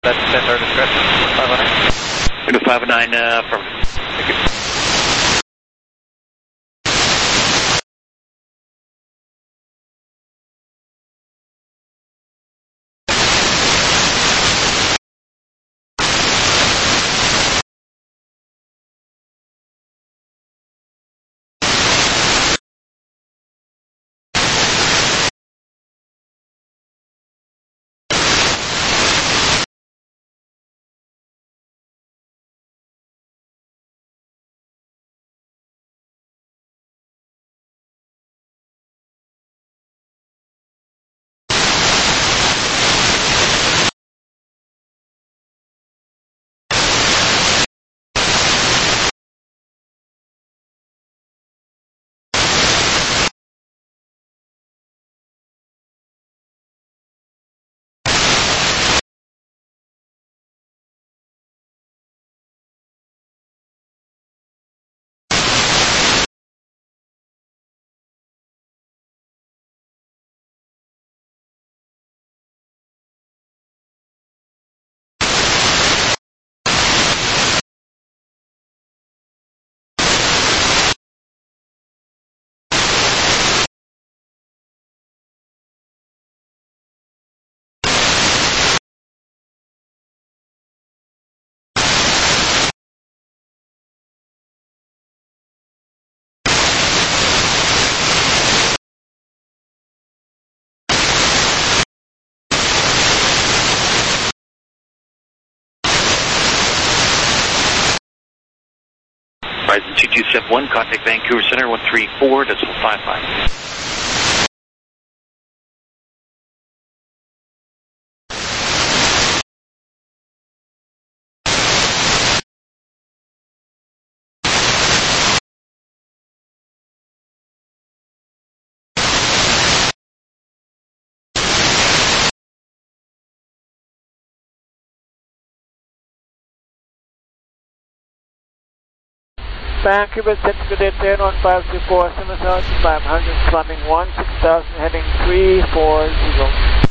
That's 10 our discretion. 509. 509, affirmative. Thank you. Horizon 2271, contact Vancouver Center 134.55. Vancouver Center, good day, 10524, Simmons House, 500, climbing 16,000, heading 340.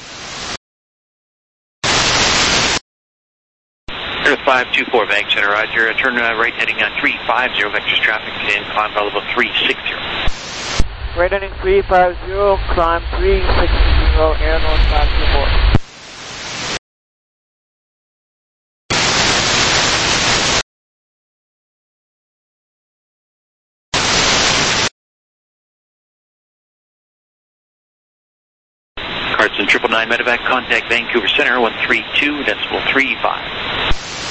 524, Bank Center, roger. Turn right heading 350, vectors traffic, and climb level 360. Right heading 350, climb 360, air north 524. Carson 999 medevac, contact Vancouver Center 132.35.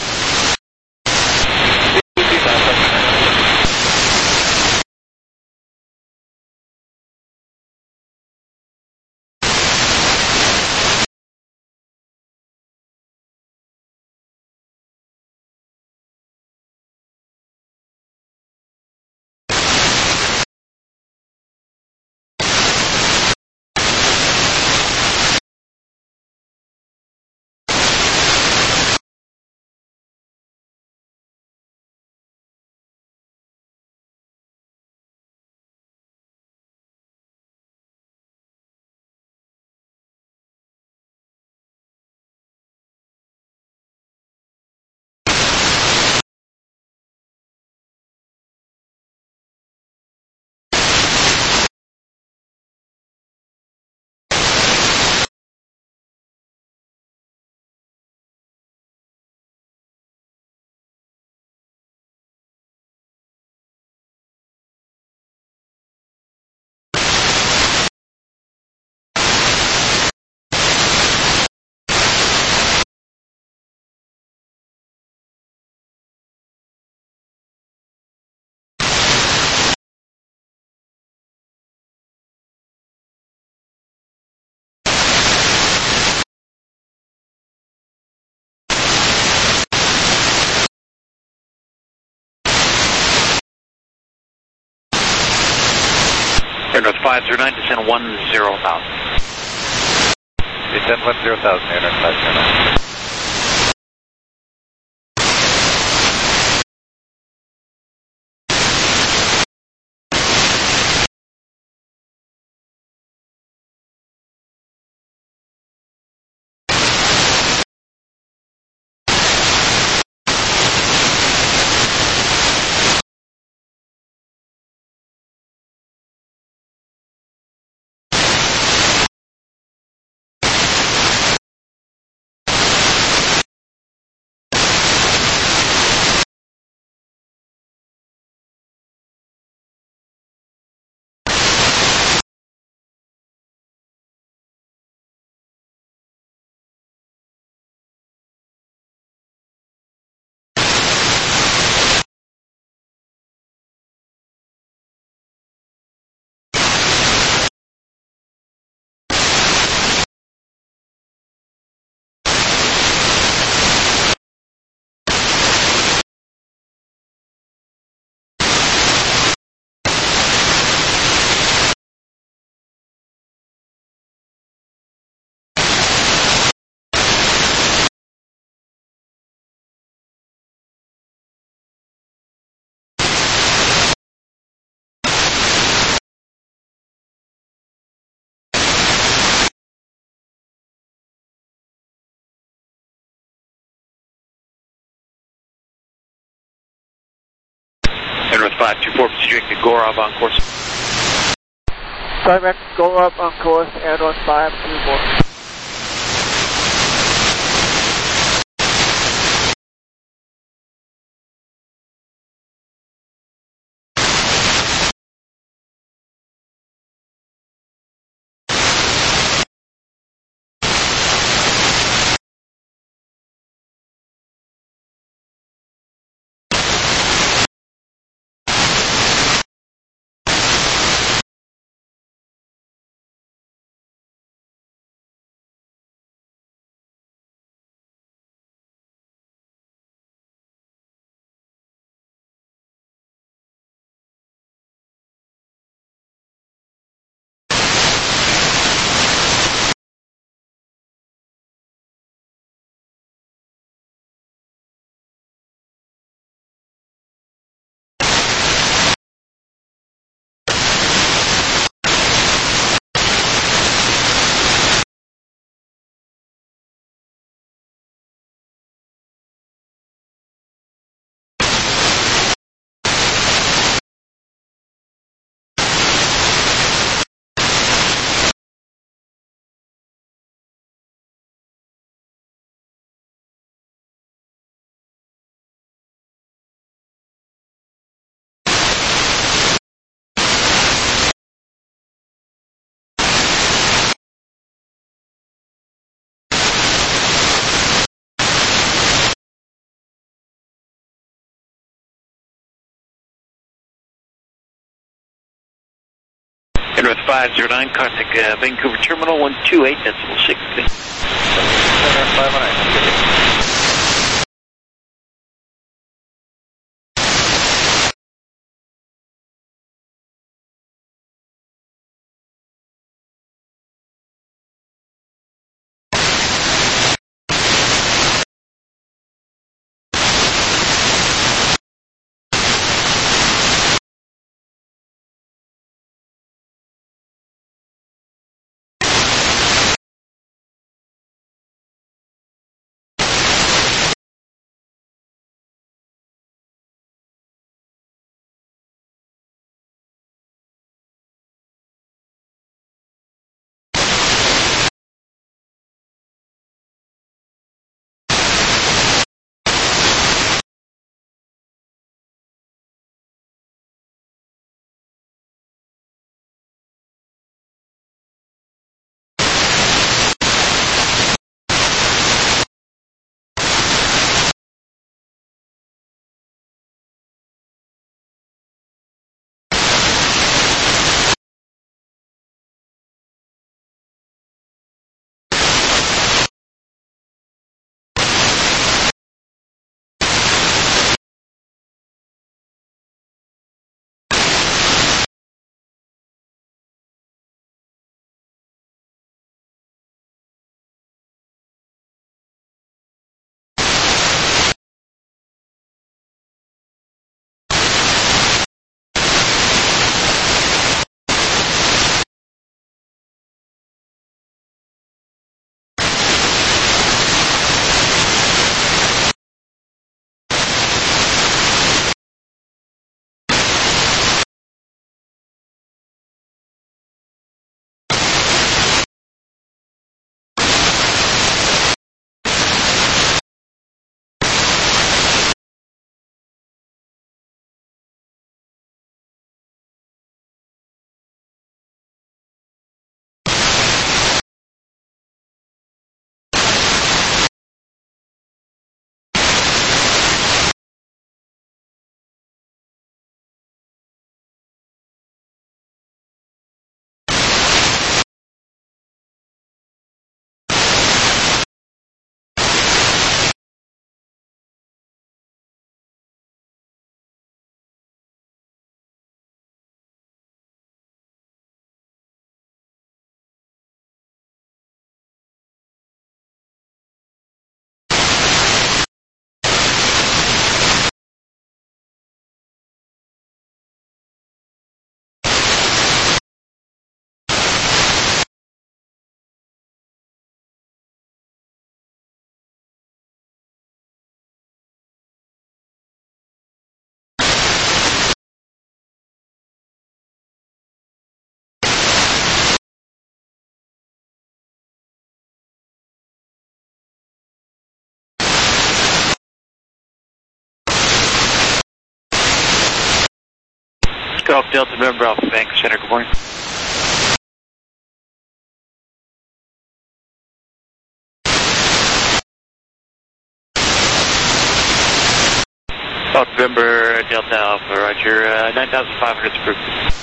Air North 509, descend 10,000. Descend 10,000, Air North 509. North 524, proceed to Gorov on course. Direct Gorov on course, air North 524. North 509, contact Vancouver Terminal 128.6. Center 518. Golf Delta November Alpha Vancouver Center, good morning. Golf November Delta Alpha, roger, 9,500 is approved.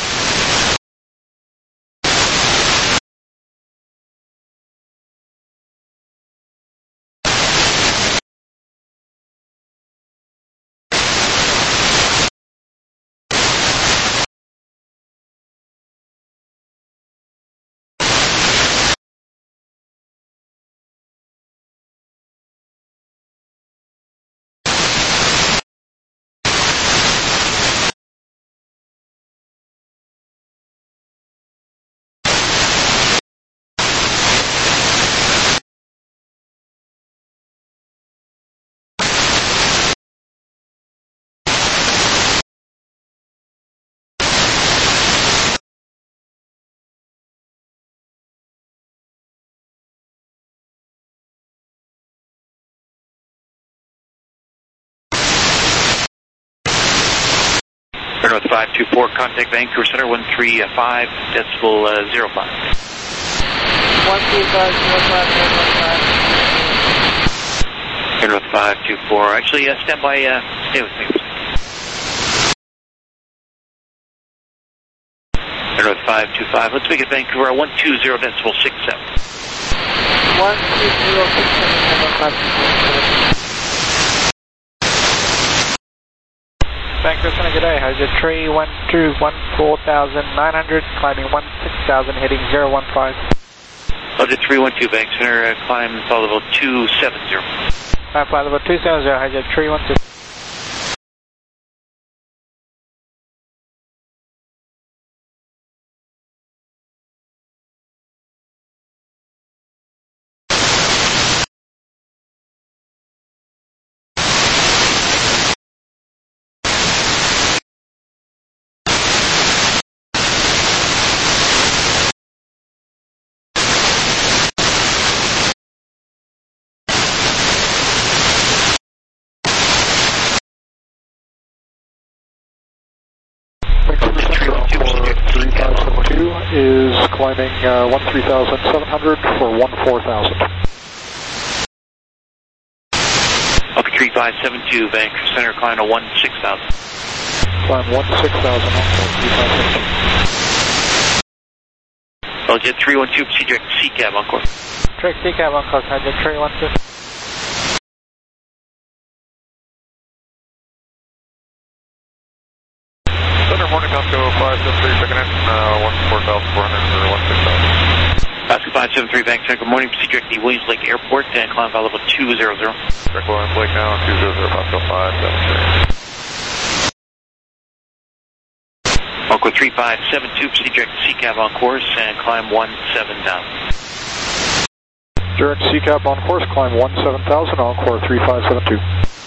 North 524, contact Vancouver Center, 135.05. 135.05. North 524, actually, stand by, stay with me. North 525, let's make it Vancouver, 120.67. 120.67. Vancouver Center, good day. Hazard 312, 14,900, climbing 16,000, heading 015. Hazard 312, Vancouver Center, climb flight level 270. Flight level 270, hazard 312. Is climbing 13,700 for 14,000. Okay, 3572, Vancouver Center, climb to 16,000. Climb 16,000 on 3572. Jet 312, proceed direct CCAB on course. Direct CCAB on course, Jet 312. Thunder Morning, Costco 573, second in, 14,400 or 16,000. Costco 573, Vancouver Center, good morning, proceed direct to Williams Lake Airport and climb flight level 200. Direct Williams Lake now, 200, Costco 573. Encore 3572, proceed direct to CCAB on course and climb 17,000. Direct CCAB on course, climb 17,000, Encore 3572.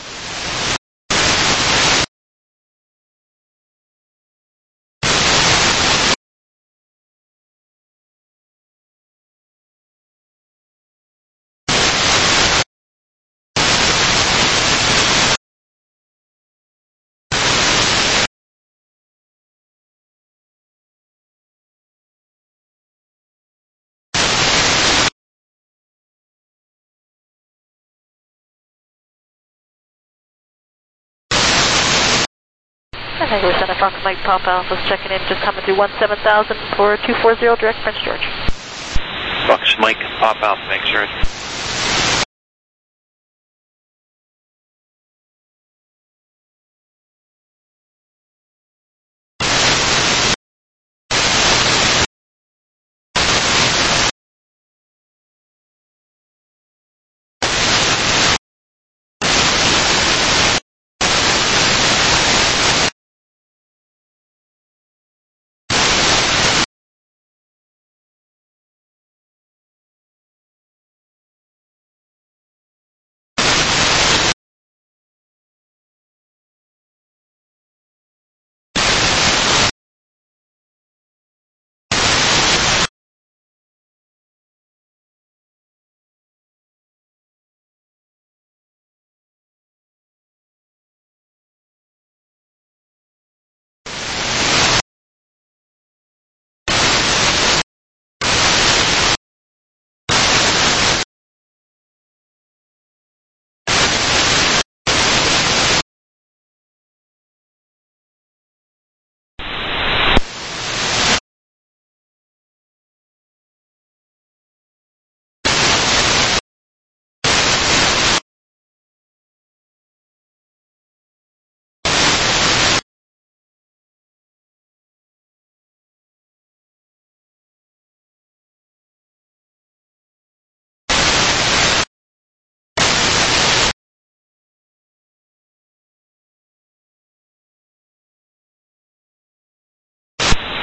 Vancouver Center, Fox Mike Papa Alpha's checking in, just coming through 17,000 for 240 direct Prince George. Fox Mike Papa Alpha, Vancouver.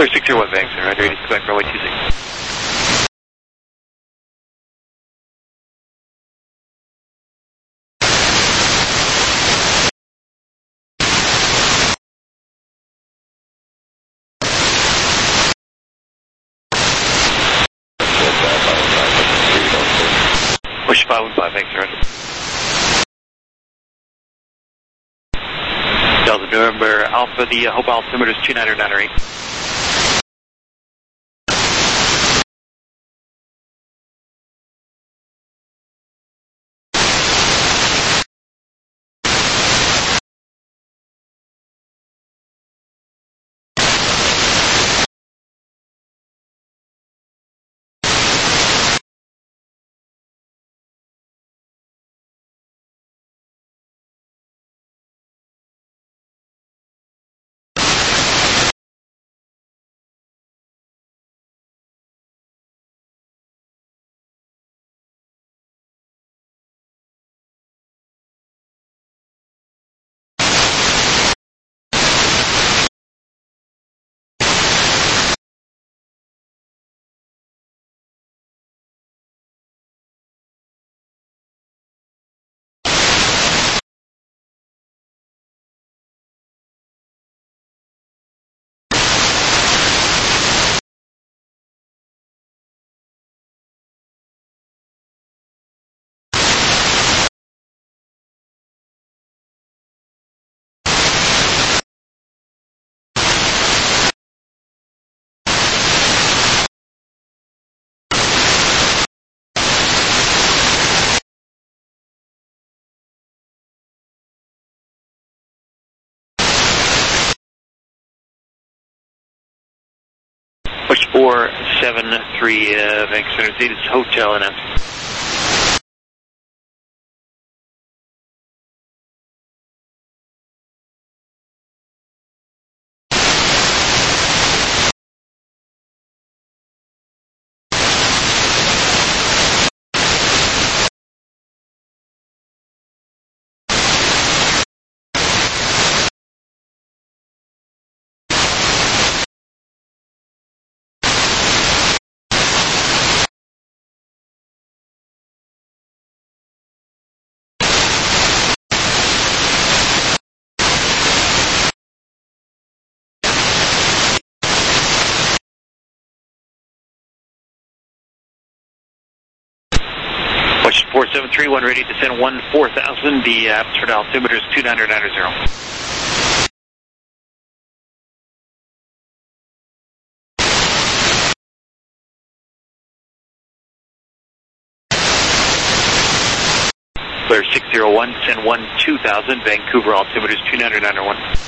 Clear 601 Bank Center, Roger, ready to select runway 26. Push 515, thanks, Roger. Delta November Alpha, the Hope altimeter is 2998. Push 473, Bank Center, Zeta's Hotel and empty. Push 473, one ready to descend 14,000. The attitude altimeter is 2990. Clear 601, send 12,000. Vancouver altimeter is 2991.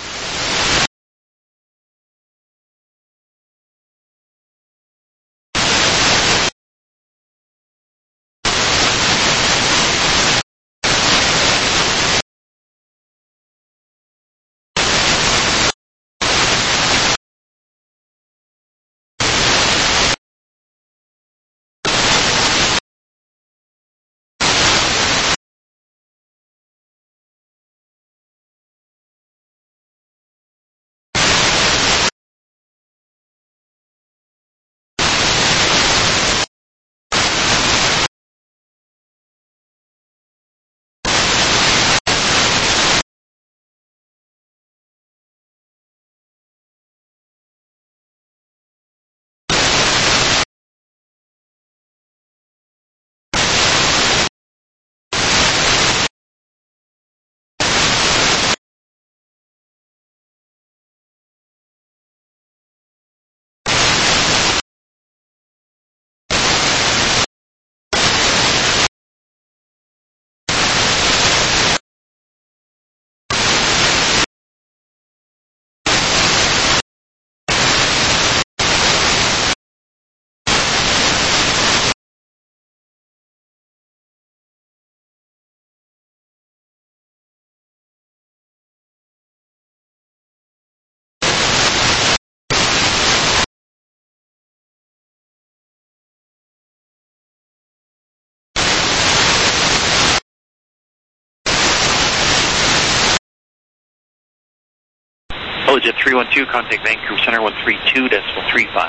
EasyJet 312, contact Vancouver Center 132.35.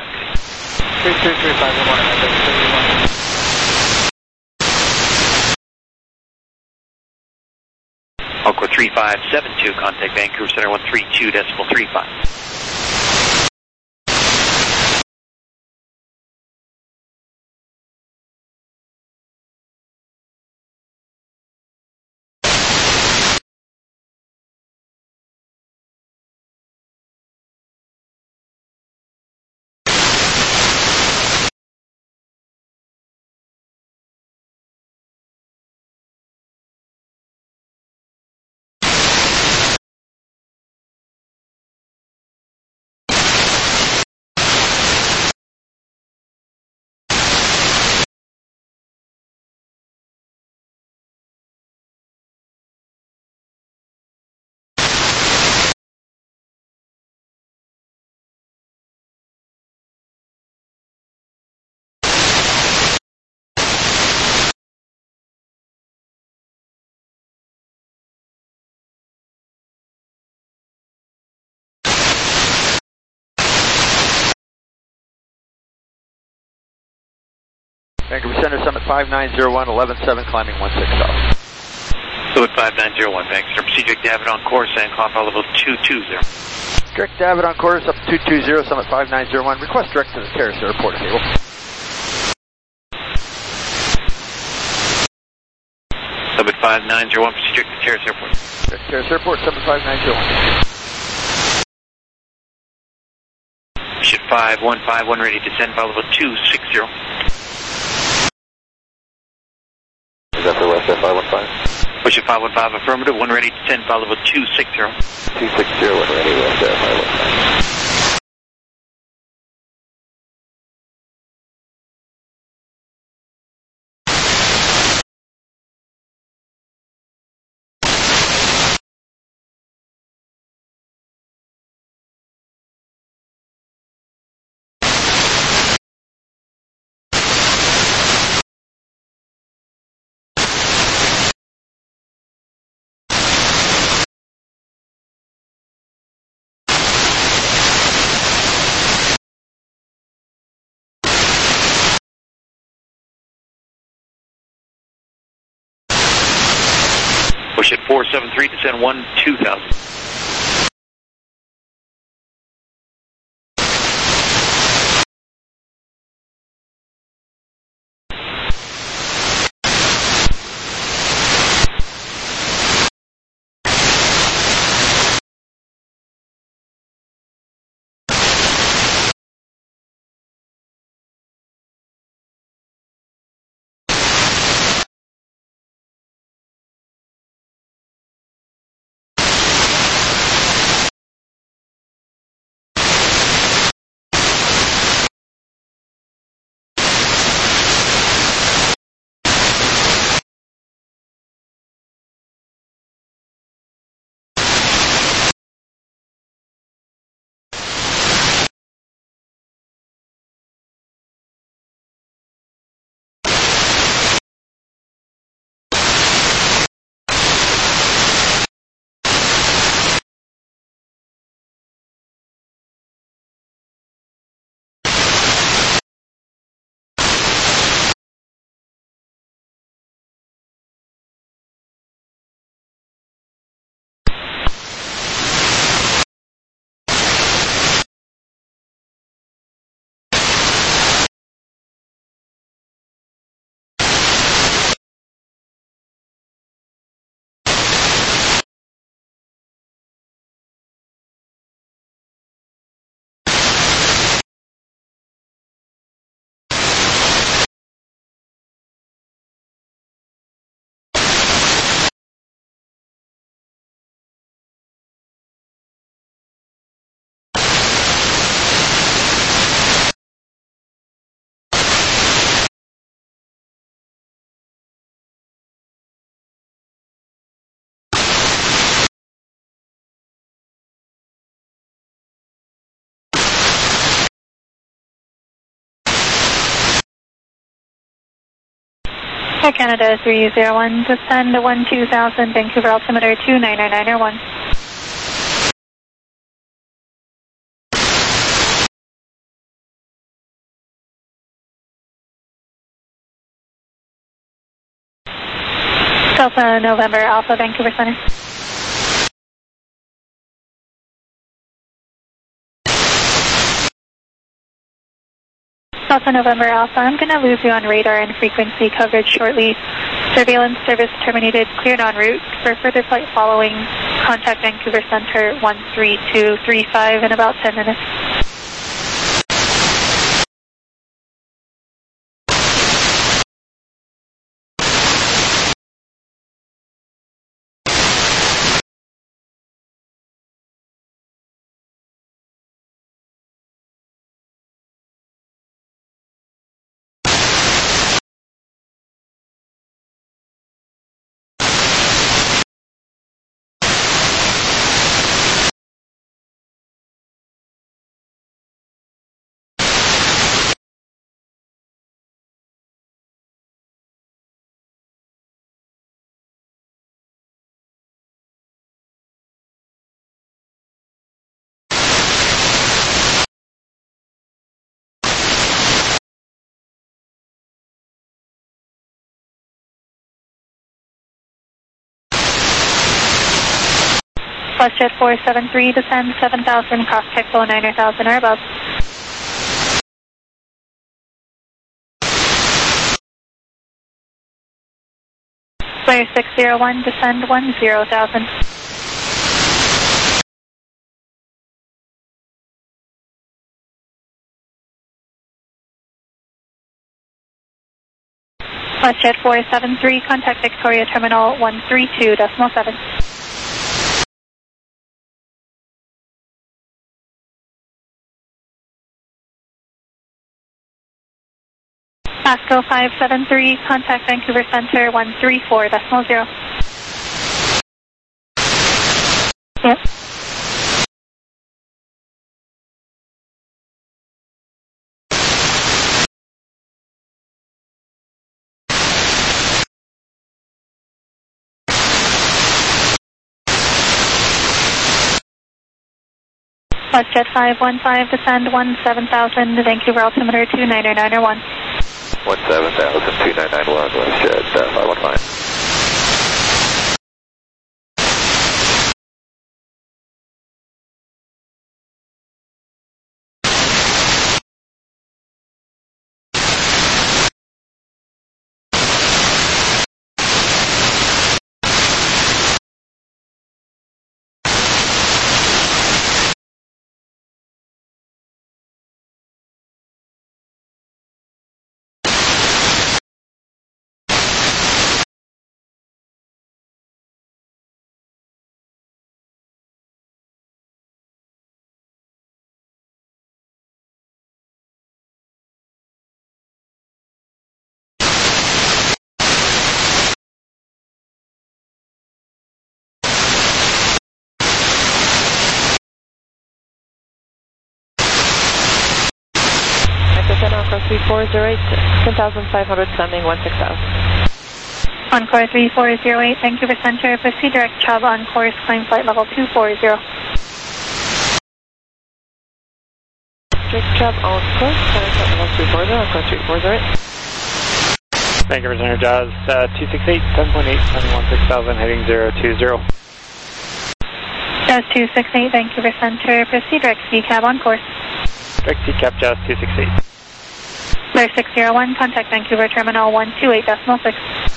3335, Encore 3572, contact Vancouver Center 132.35. Vancouver Center, Summit 5901, 11-7, climbing 16 south. Summit 5901, Vancouver. Proceed direct to Avid on course and climb flight level 220. Direct to Avid on course, up 220, Summit 5901. Request direct to the Terrace Airport table. Summit 5901, proceed direct to Terrace Airport. Direct to Terrace Airport, Summit 5901. Ship 5151, ready to descend, flight level 260. Is that for West Air 515? Push it 515, affirmative, 1 ready to descend, flight level 260. 260, 1 ready, West Air 515. Push it 473, descend 2000. Air Canada 301, descend 2000, Vancouver altimeter 299901. Delta November Alpha, Vancouver Center. Delta November Alpha, I'm going to lose you on radar and frequency coverage shortly. Surveillance service terminated, cleared en route. For further flight following, contact Vancouver Center 13235 in about 10 minutes. WestJet 473, descend 7,000, cross Texel 9,000 or above. Flyer 601, descend 10,000. WestJet 473, contact Victoria Terminal 132.7. Pasco 573, contact Vancouver Center 134.0. Yep. WestJet 515, descend 17,000, Vancouver altimeter 29901. 17,299 WestJet 515. Encore 3408, 10,500, sending 16,000. Encore 3408, Vancouver Center, proceed direct Chubb on course, climb flight level 240. Direct Chubb on course, climb flight level 240, encore 3408. Vancouver Center, Jazz 268, 10.8, sending 16,000, heading 020. Jazz 268, Vancouver Center, proceed direct CCAB on course. Direct CCAB, Jazz 268. Flyer 601, contact Vancouver Terminal 128.6.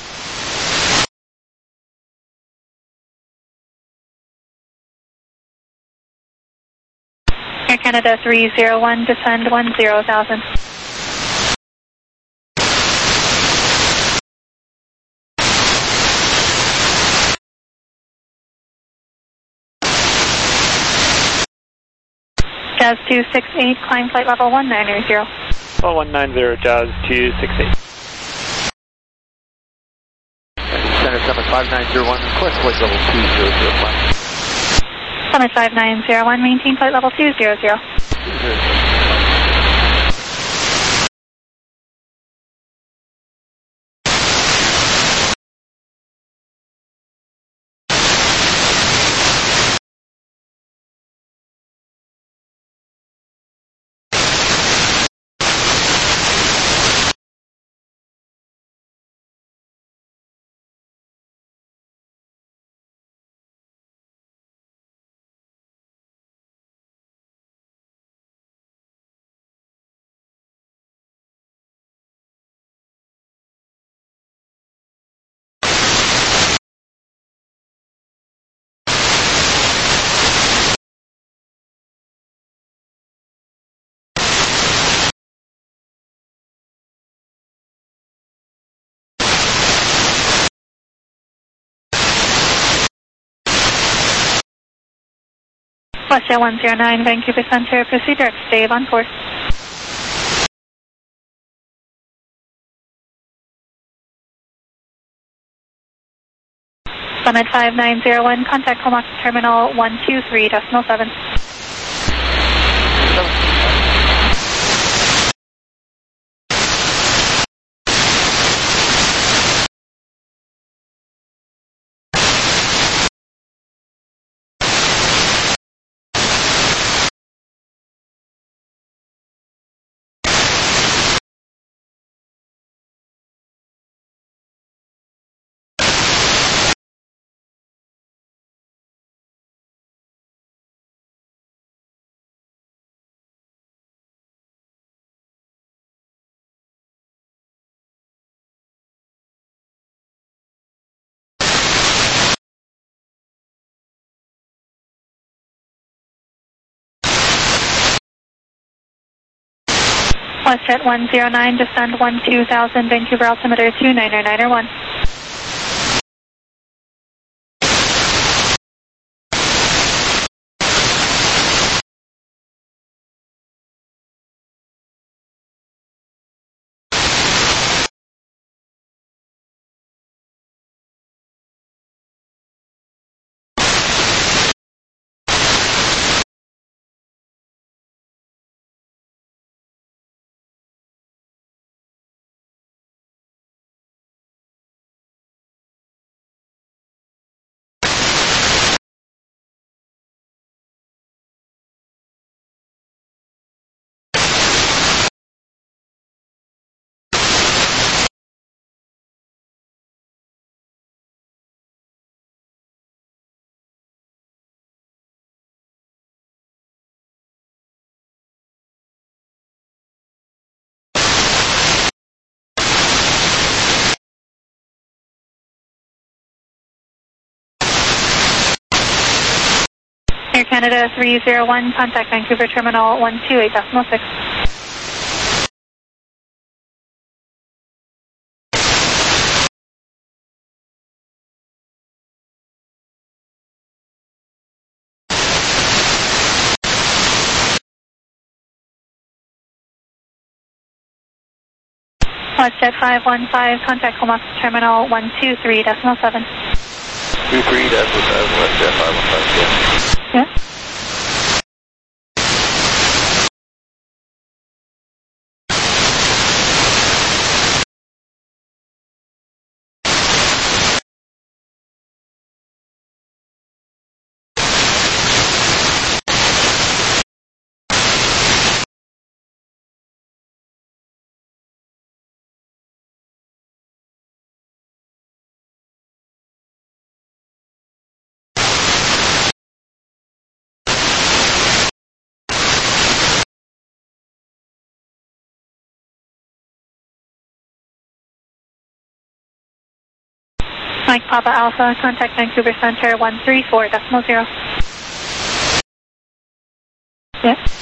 Air Canada 301, descend 10,000. Jazz 268, climb flight level 190. Level 190, Jazz 268. Center Summit 5901, request flight level 2005. Summit 5901, maintain flight level 200. WestJet 109, Vancouver Center, proceed direct to Dave on course. Summit 5901, contact Comox Terminal 123.7. WestJet 109, descend 12,000, Vancouver altimeter 29901. Air Canada 301, contact Vancouver Terminal 128.6. WestJet 515, contact Comox Terminal 123.7. 23.7, WestJet 515, Yeah. Mike Papa Alpha, contact Vancouver Center 134.0. Yeah.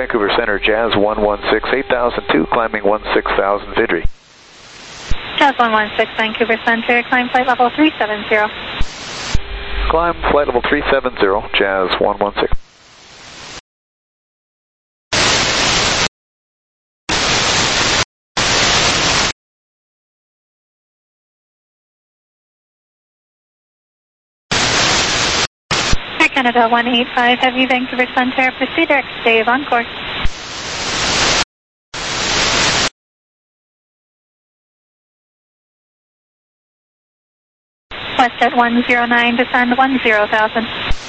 Vancouver Center, Jazz 116, 8002, climbing 16,000, Vidri. Jazz 116, Vancouver Center, climb flight level 370. Climb flight level 370, Jazz 116. Air Canada 185, Heavy Vancouver Center, proceed direct Dave on course. WestJet 109, descend 10,000.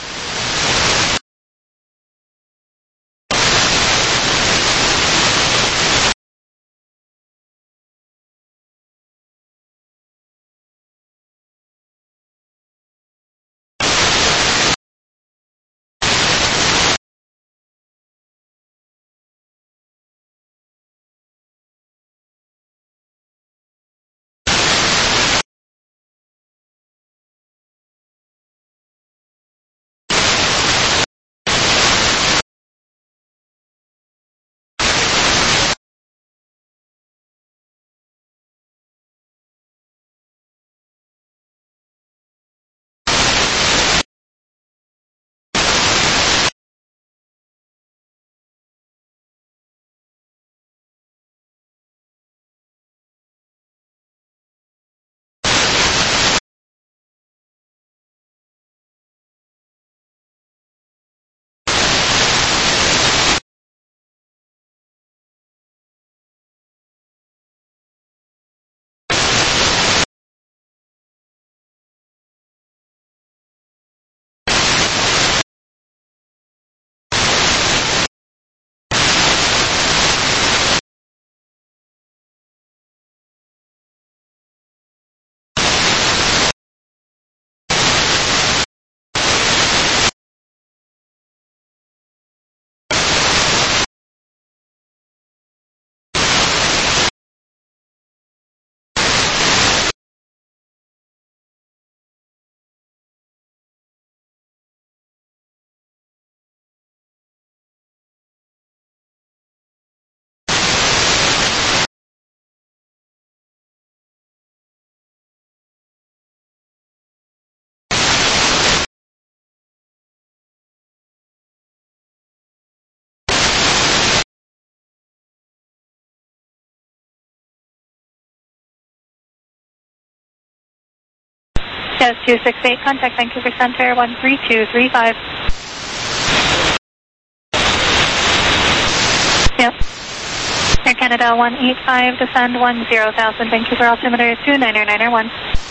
Jazz 268, contact Vancouver Center 13235. Yep. Air Canada 185, descend 10,000, Vancouver altimeter 299er1.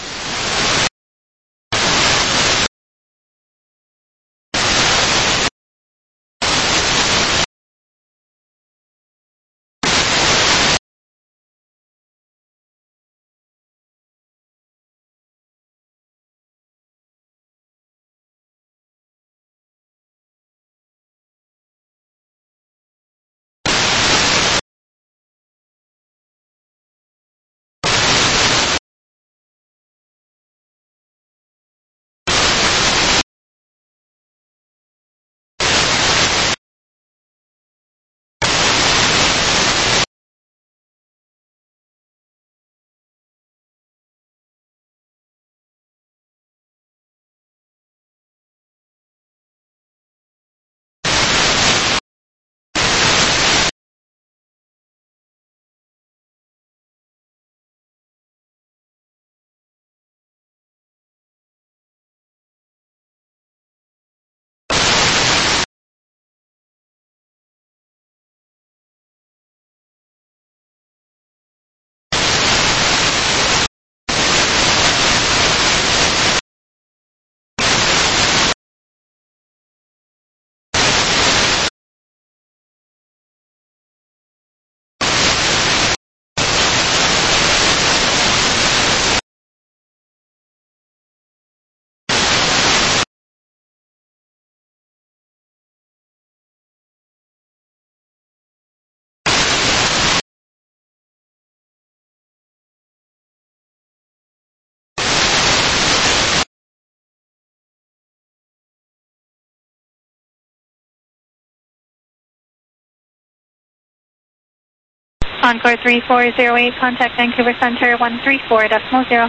Encore 3408, contact Vancouver Center 134.0.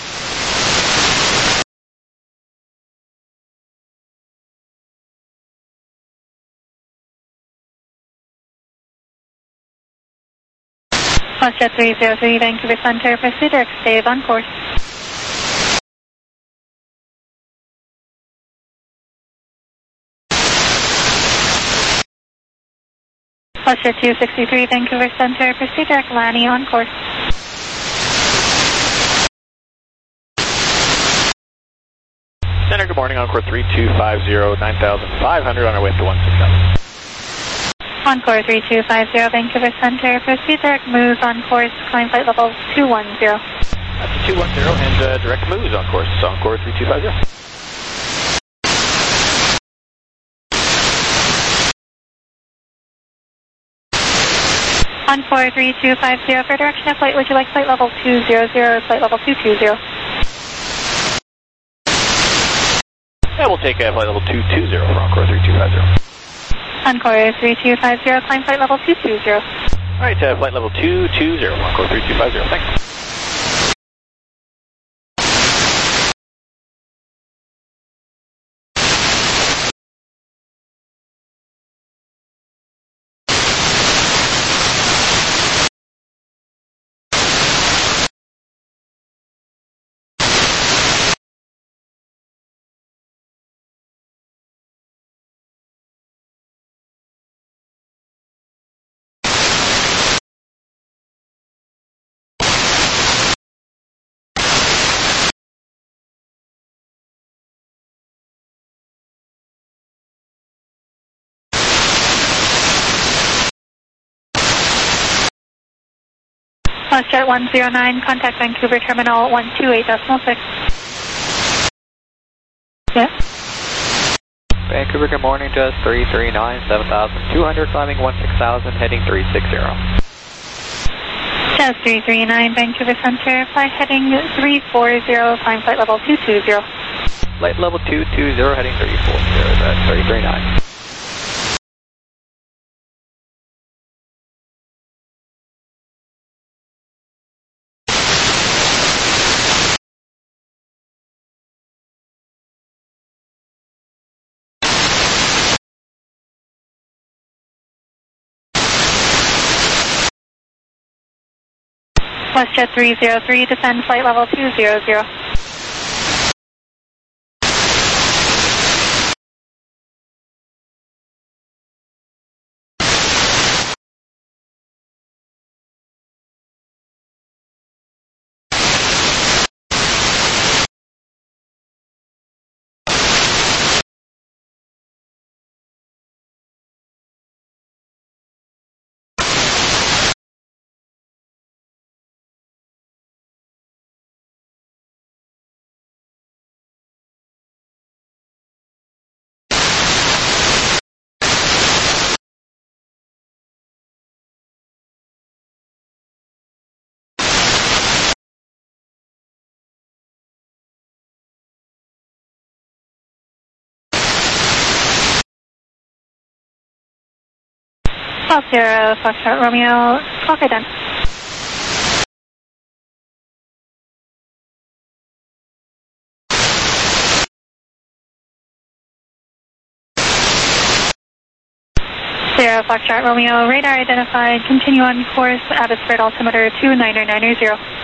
WestJet 303, Vancouver Center, proceed direct stay on course. WestJet 263, Vancouver Center, proceed direct landing on course. Center, good morning, Encore 3250, 9,500 on our way to 167. Encore 3250, Vancouver Center, proceed direct moves on course, climb flight level 210. That's 210 and direct moves on course, Encore 3250. Encore 3250, for direction of flight, would you like flight level 200 or flight level 220? Yeah, we'll take flight level 220 for Encore 3250. Encore 3250, climb flight level 220. All right, flight level 220, Encore 3250, thanks. WestJet 109, contact Vancouver Terminal 128.6. Yes? Vancouver, good morning, just 339, 7,200, climbing 16,000, heading 360. Just 339, Vancouver Center, fly heading 340, climb flight level 220. Flight level 220, heading 340, that's 339. WestJet 303, descend flight level 200. South Sierra, Foxtrot Romeo, clock again. Sierra, Foxtrot Romeo, radar identified, continue on course, Abbotsford altimeter 29990.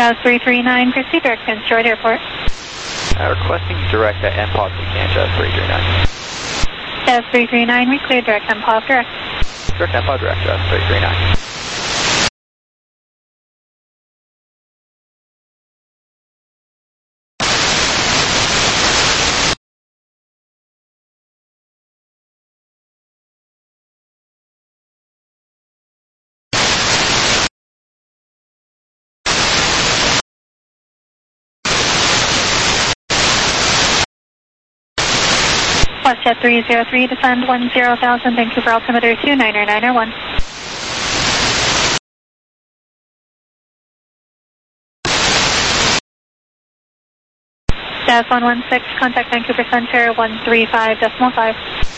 Jazz 339, proceed direct to Stewart Airport. Requesting direct at MPOS again, Jazz 339. Jazz 339, we clear direct MPOS direct. Direct MPOS direct, Jazz 339. WestJet 303, descend 10,000, Vancouver altimeter 29901. Jazz 116, contact Vancouver Center 135.5.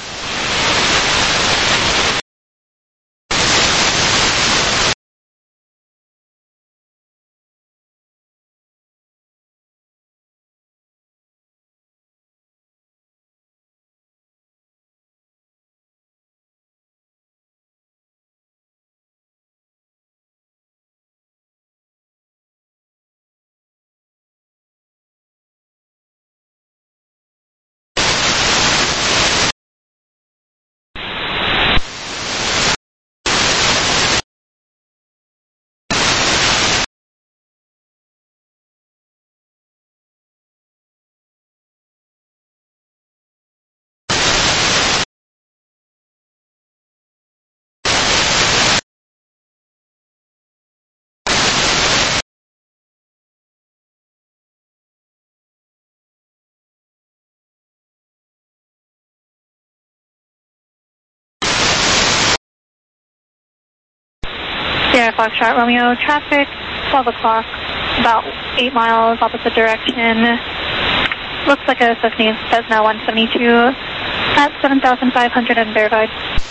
Sierra Foxtrot Romeo, traffic 12 o'clock, about 8 miles opposite direction. Looks like a Cessna 172 at 7,500 and verified.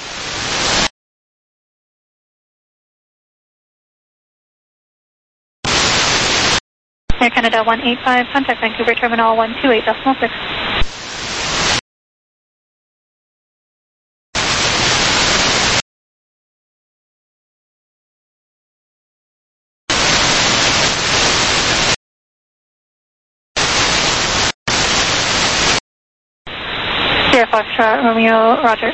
Air Canada 185, contact Vancouver Terminal 128.6. Sierra Foxtrot Romeo, roger.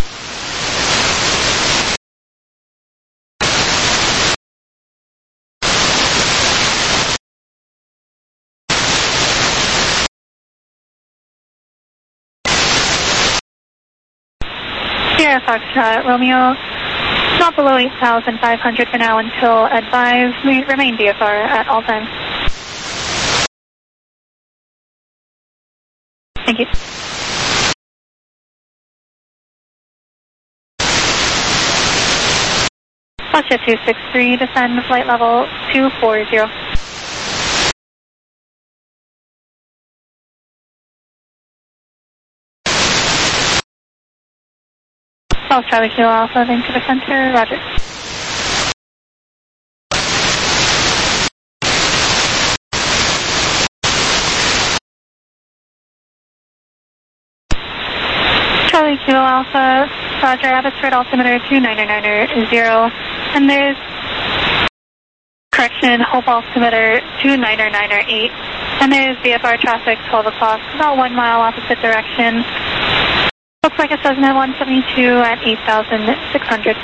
Sierra Foxtrot Romeo, not below 8,500 for now until advised. Remain VFR at all times. Thank you. WestJet 263, descend flight level 240. South Charlie Kilo Alpha, Vancouver Center, roger. Charlie Kilo Alpha, roger, Abbotsford altimeter 29990, and there's correction, Hope altimeter 29908, and there's VFR traffic 12 o'clock, about 1 mile opposite direction. Looks like a Cessna 172 at 8,600.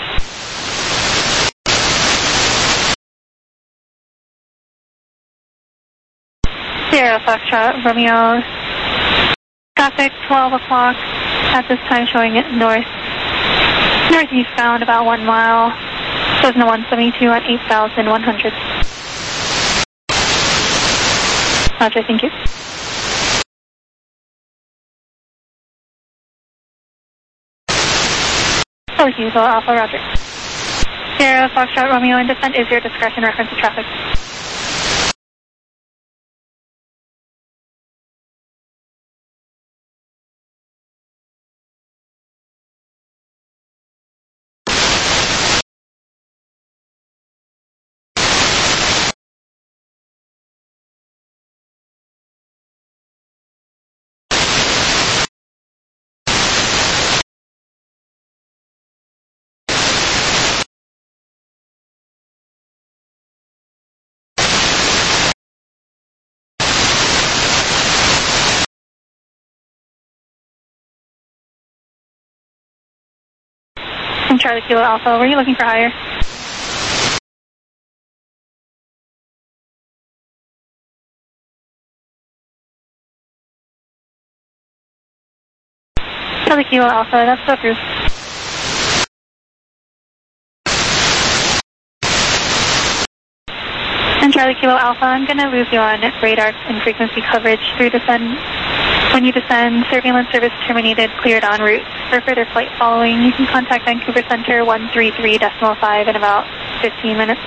Sierra Foxtrot Romeo, traffic 12 o'clock, at this time showing it northeast bound about 1 mile. Cessna 172 at 8,100. Roger, thank you. Kilo Alpha, roger. Sierra Foxtrot Romeo in descent is your discretion, reference to traffic. And Charlie Kilo Alpha, were you looking for higher? Charlie Kilo Alpha, that's so through. And Charlie Kilo Alpha, I'm going to lose you on radar and frequency coverage through descend. When you descend, surveillance service terminated, cleared en route. For further flight following, you can contact Vancouver Center 133.5 in about 15 minutes.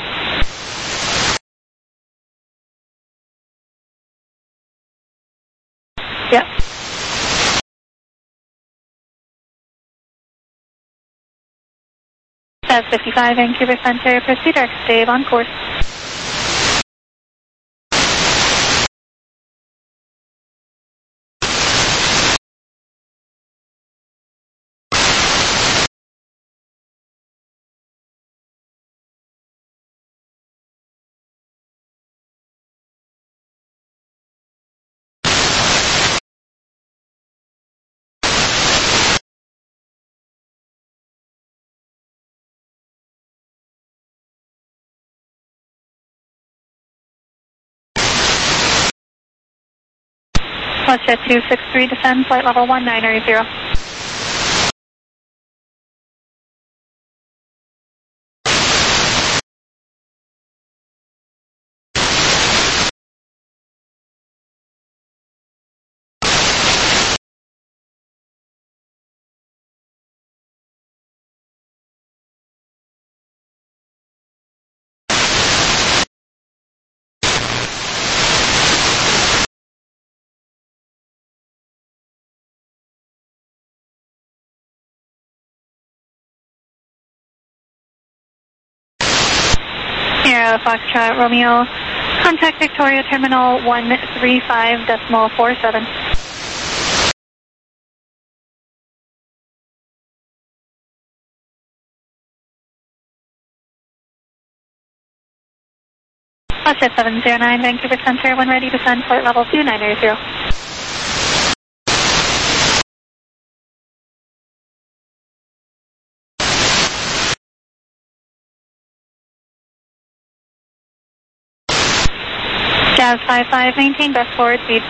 Yep. That's 55 Vancouver Center, proceed direct stave on course. WestJet 263, descend, flight level 1980. Sierra Foxtrot Romeo, contact Victoria Terminal 135.47. WestJet 709, Vancouver Center, when ready, descend, flight level 2980. Jazz 55, maintain best forward speed.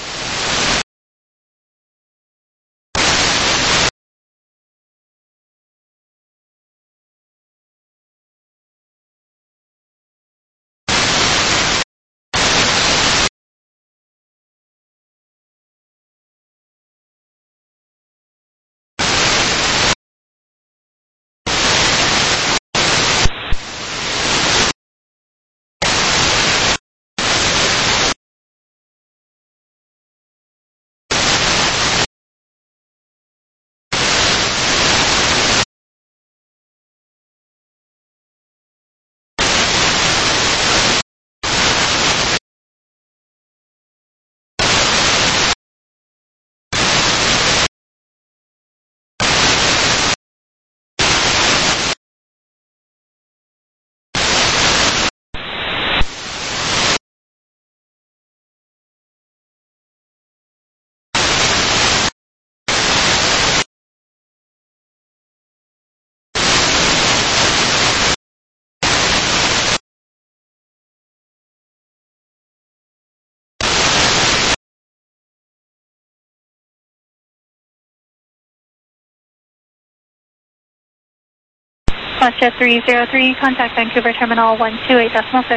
WestJet 303, contact Vancouver Terminal 128.6.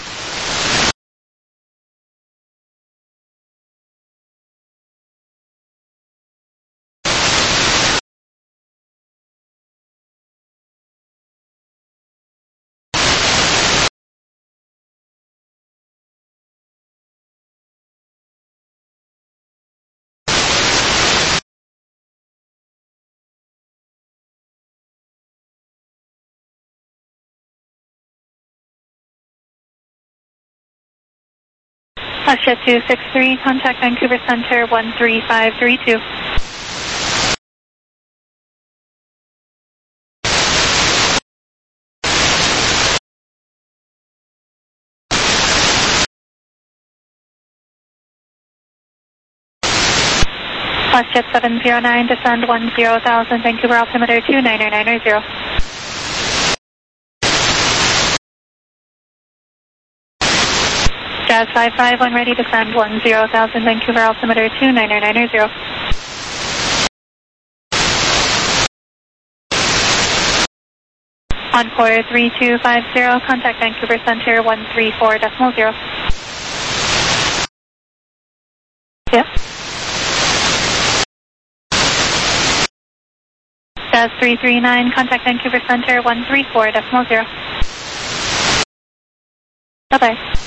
WestJet 263, contact Vancouver Center 13532. WestJet 709, descend 10,000, Vancouver altimeter 29990. Jazz 55 when ready, descend 10,000 Vancouver altimeter 29990. Encore 3250, contact Vancouver Center 134.0. Yep. Jazz 339, contact Vancouver Center 134.0. Bye-bye.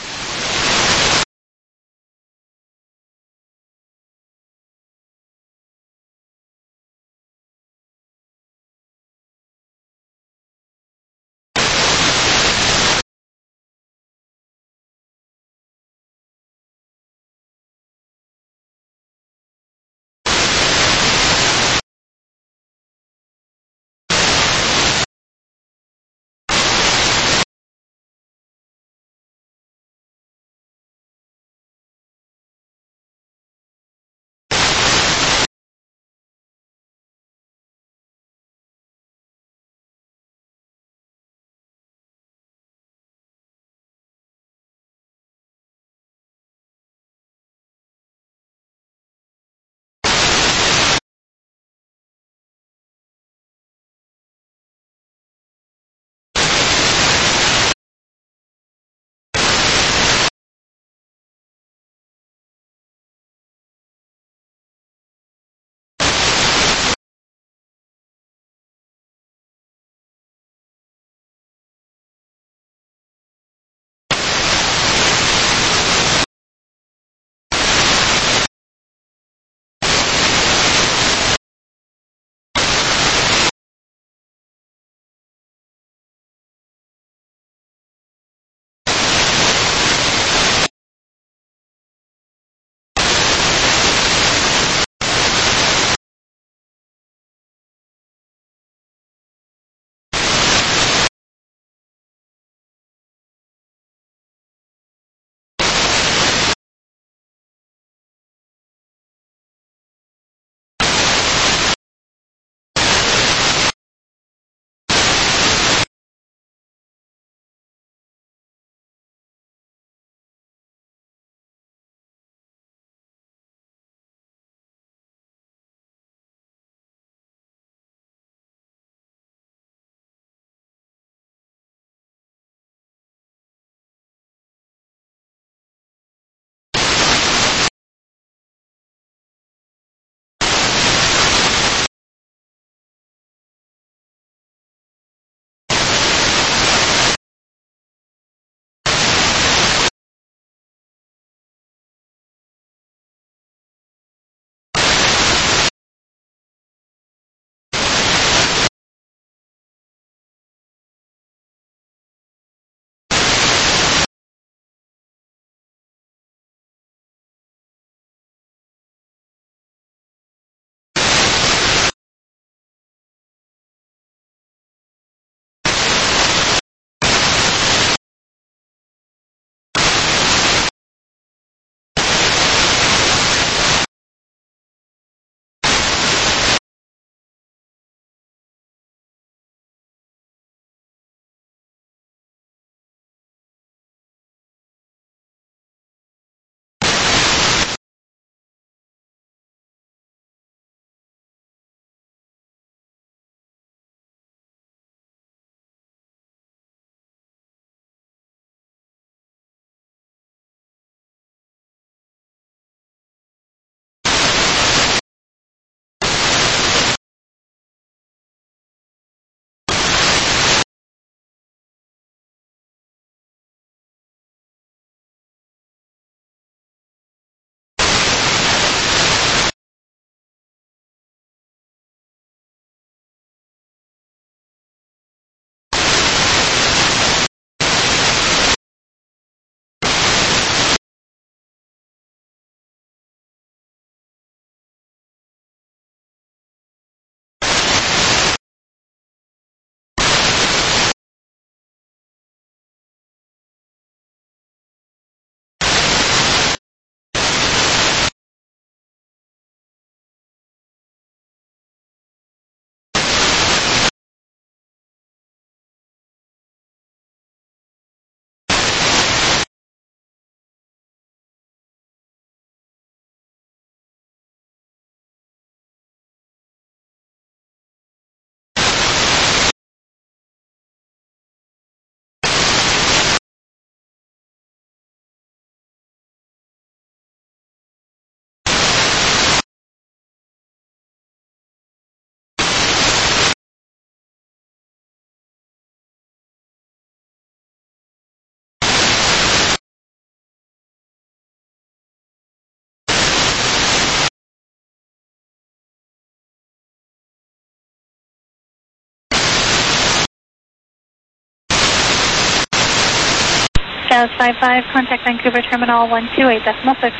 Jazz 55, contact Vancouver Terminal 128.6.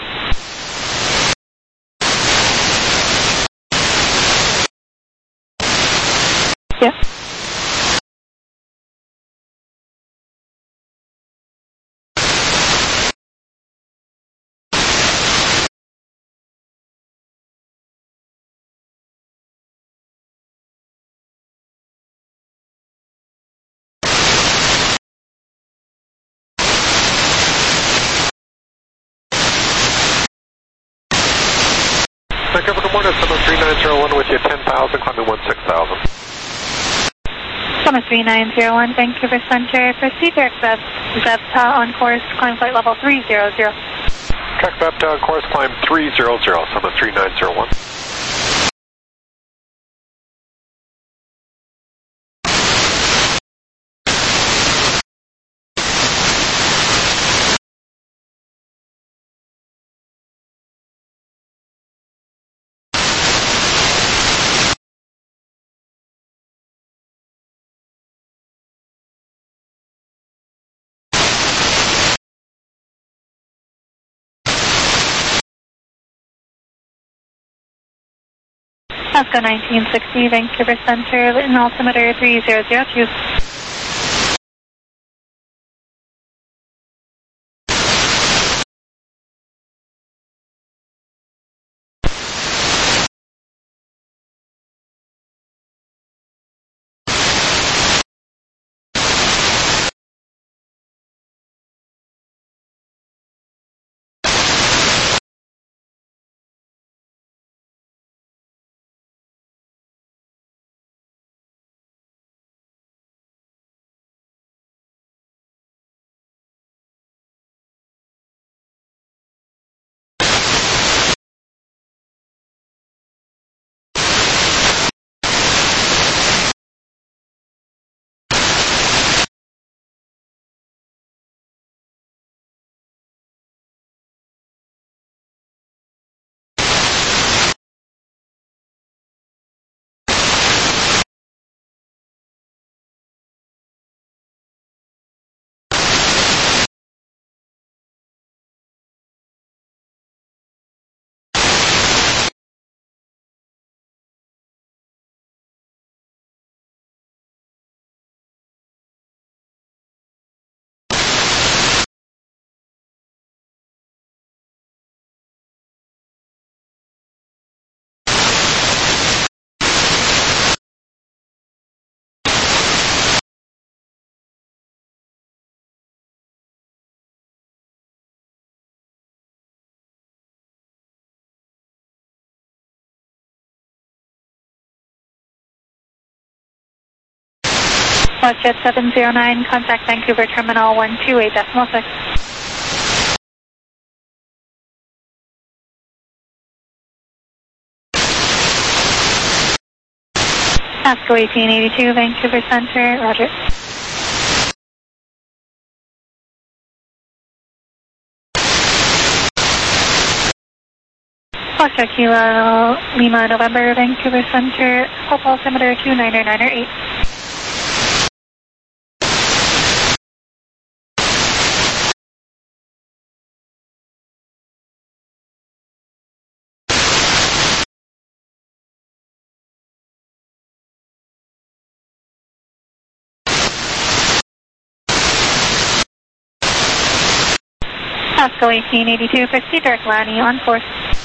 Yeah. Vancouver, good morning. Summit 3901 with you, 10,000, climbing 16,000. Summit 3901, Vancouver Center. Proceed direct Zebta on course, climb flight level 300. Correct, Vepta, course climb 300, Summit 3901. Alaska 1960, Vancouver Center, Lytton altimeter 3002. WestJet 709, contact Vancouver Terminal 128.6. ASCO 1882, Vancouver Center, roger. Foxtrot Kilo Lima November, Vancouver Center, Hope altimeter 29908. ASCO 1882, proceed direct landing on course.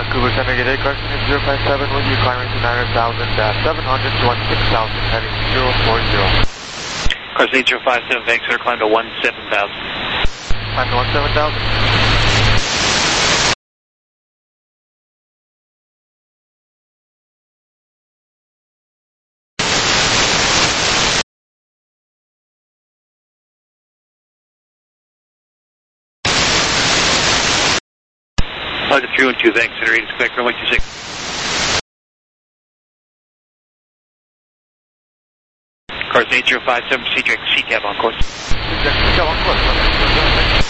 Vancouver Center, get 8, correction is 057 with you, climbing to 900,000, 700 to 16,000, heading 040. Carson 8057, Bank Center, climb to 17,000. Climb to 17,000. Flight 312, Bank Center, 8, expect runway 26. Carson 8057, proceed direct CCAB on course. CCAB on course.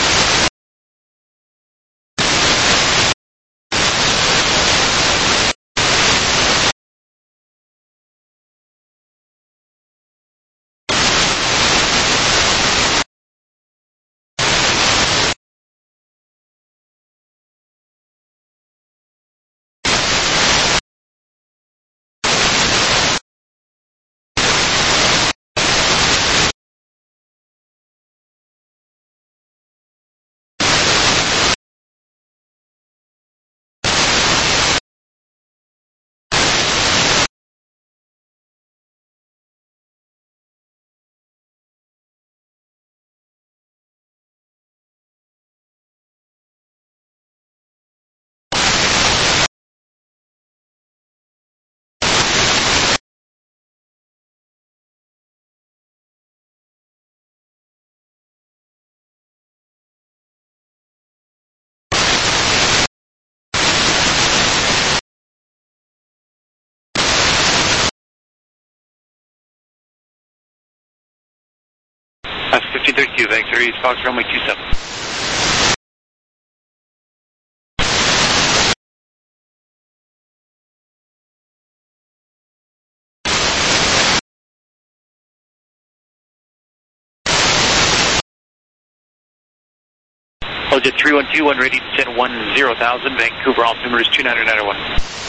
That's 1532, Bank Center, East Fox, runway 27. Hold it 3121, ready to send 10,000, Vancouver, altimeter is 2991.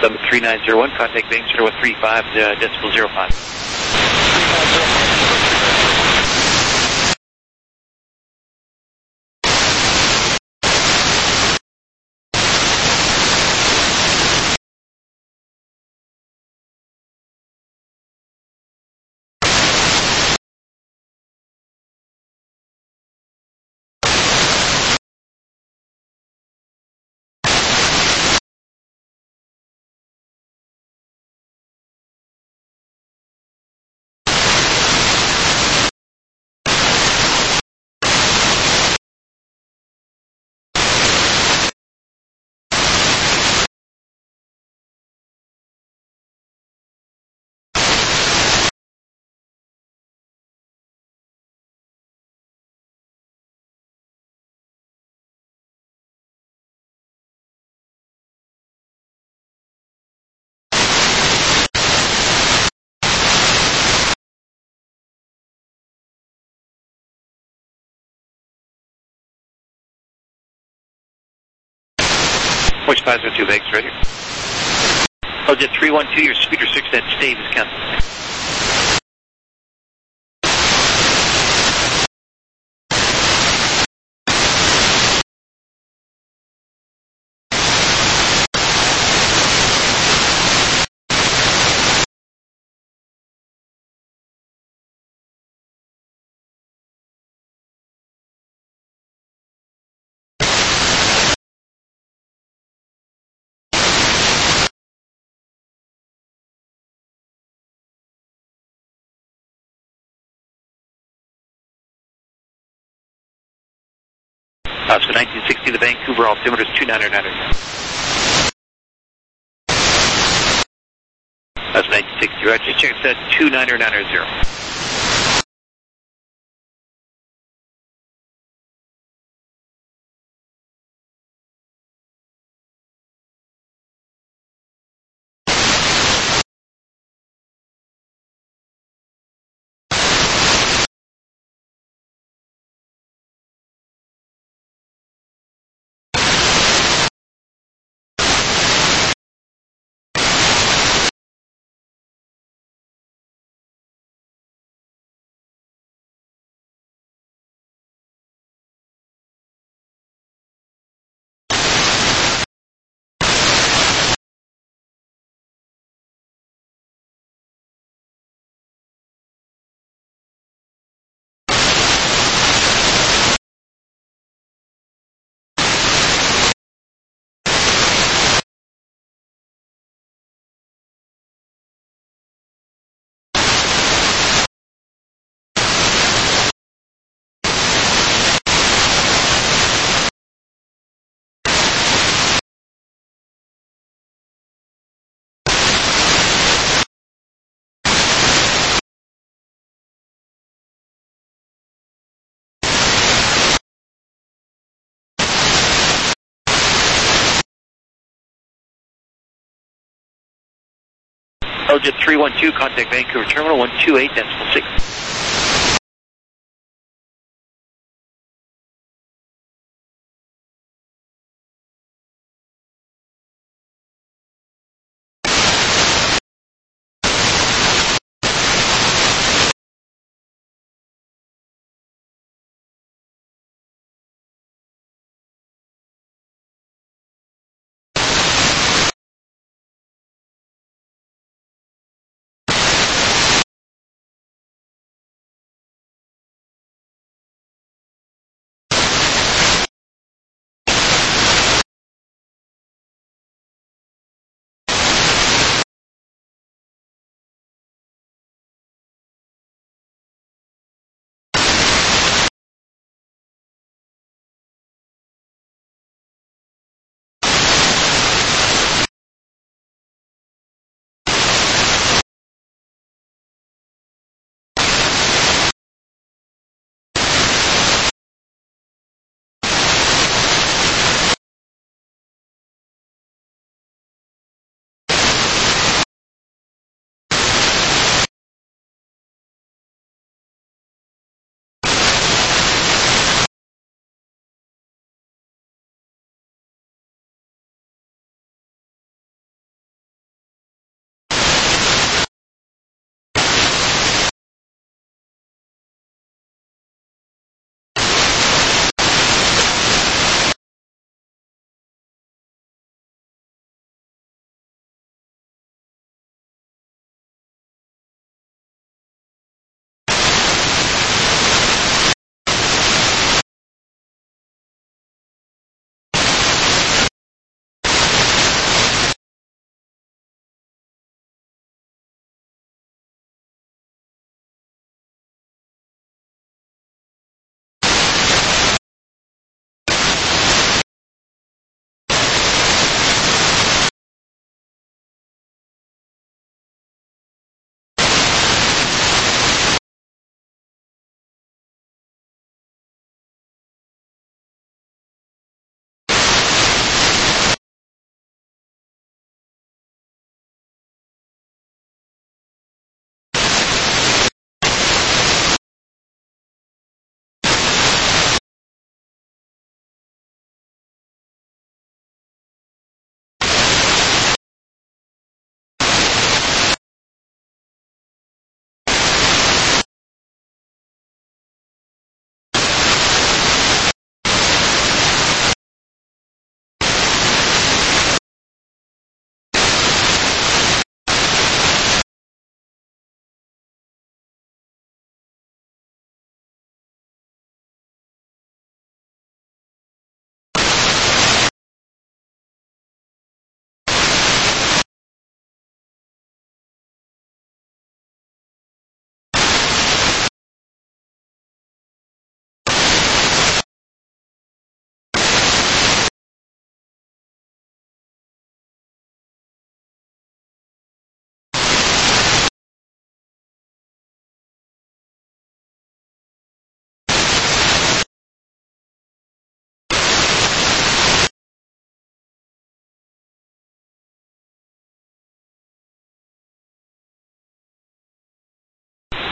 Summit 3901, contact Bank Center 135, decimal 05. Which 502 Vegas right here. Oh, jet 312, your speeder 6 at stay Wisconsin. So 1960, the Vancouver altimeter is 2990. That's 1960, right? Just check that 2990. Jet 312, contact Vancouver Terminal 128.6.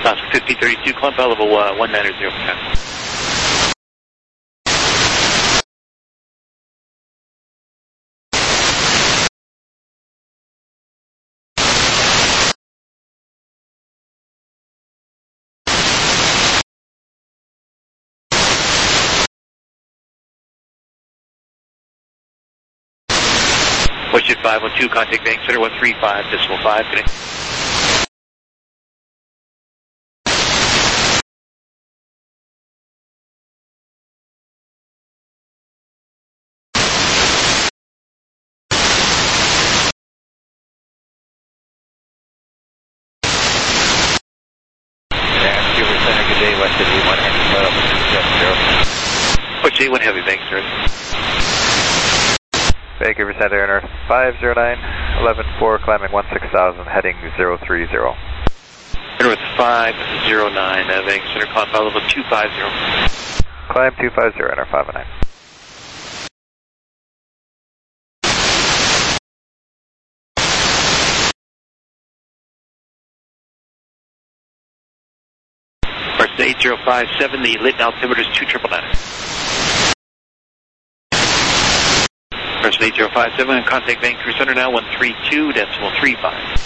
Alaska 1532, climb flight level 190. Push it 512, contact Bank Center 135.5. Connect. Good day, West City 1 Push 81 heavy, Bank Center. Vancouver Center, Air 509, 11-4, climbing 16,000, heading 030. North 509, Bank Center, climb flight level 250. Climb 250, Air 509. First 8057, the lit altimeter is 2999. First 8057, contact Vancouver Center now 132.35.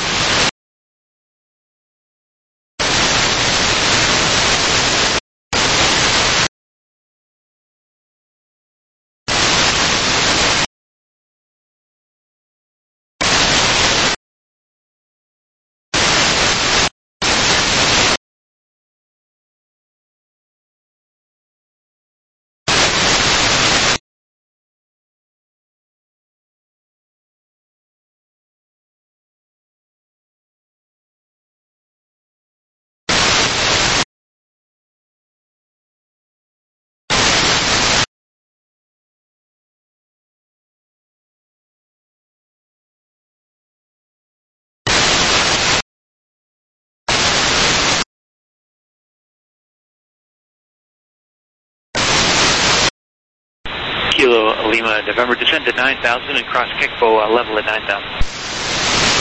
Kilo Lima, November, descend to 9,000 and cross Kekpo level at 9,000.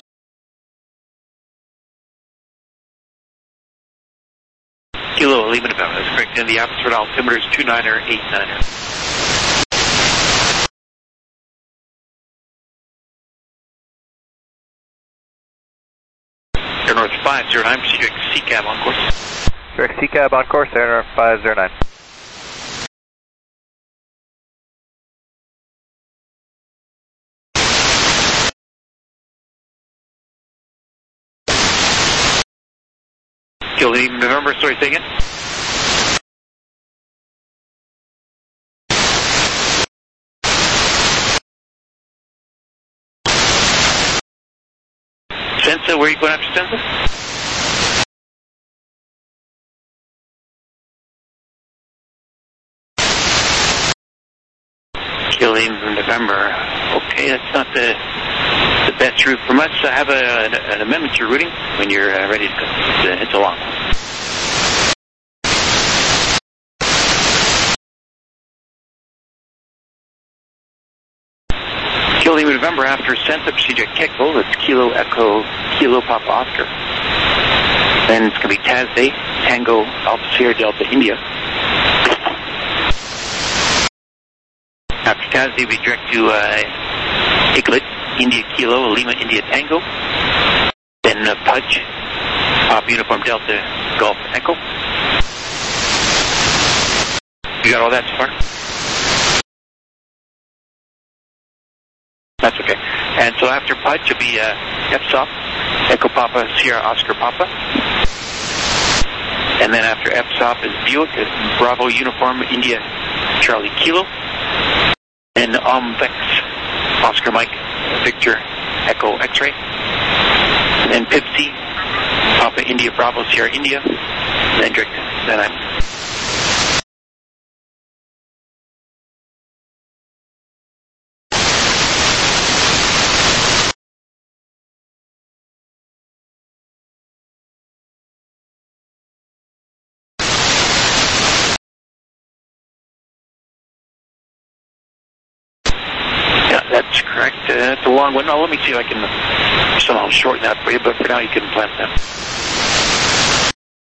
Kilo Lima, November, that's correct. And the atmosphere altimeter is 2989. Air North 509, proceed direct CCAB on course. Direct CCAB on course, Air 509. Kilo Lima, November, sorry, say again. Sensa, where are you going after Sensa? Kilo Lima, November. Okay, that's not the best route from us. I have an amendment to your routing when you're ready to go. It's a long one. Kilo Lima, November, after Sensa, procedure at Kekpo, it's Kilo Echo, Kilo Papa Oscar. Then it's going to be Tazday, Tango, Alpha Sierra Delta, India. After Tazday, we direct to Iglit, India Kilo, Lima, India Tango. Then Pudge, Papa Uniform Delta, Golf Echo. You got all that so far? That's okay. And so after Pudge, it'll be FSOP, Echo Papa, Sierra Oscar Papa. And then after FSOP is Buick, Bravo Uniform, India, Charlie Kilo. And Omvex, Oscar Mike, Victor, Echo X-Ray. And then Pipsy, Papa India, Bravo, Sierra India. And then direct, then I'm... That's correct. It's a long one. Now, let me see if I can somehow shorten that for you, but for now you can plan that.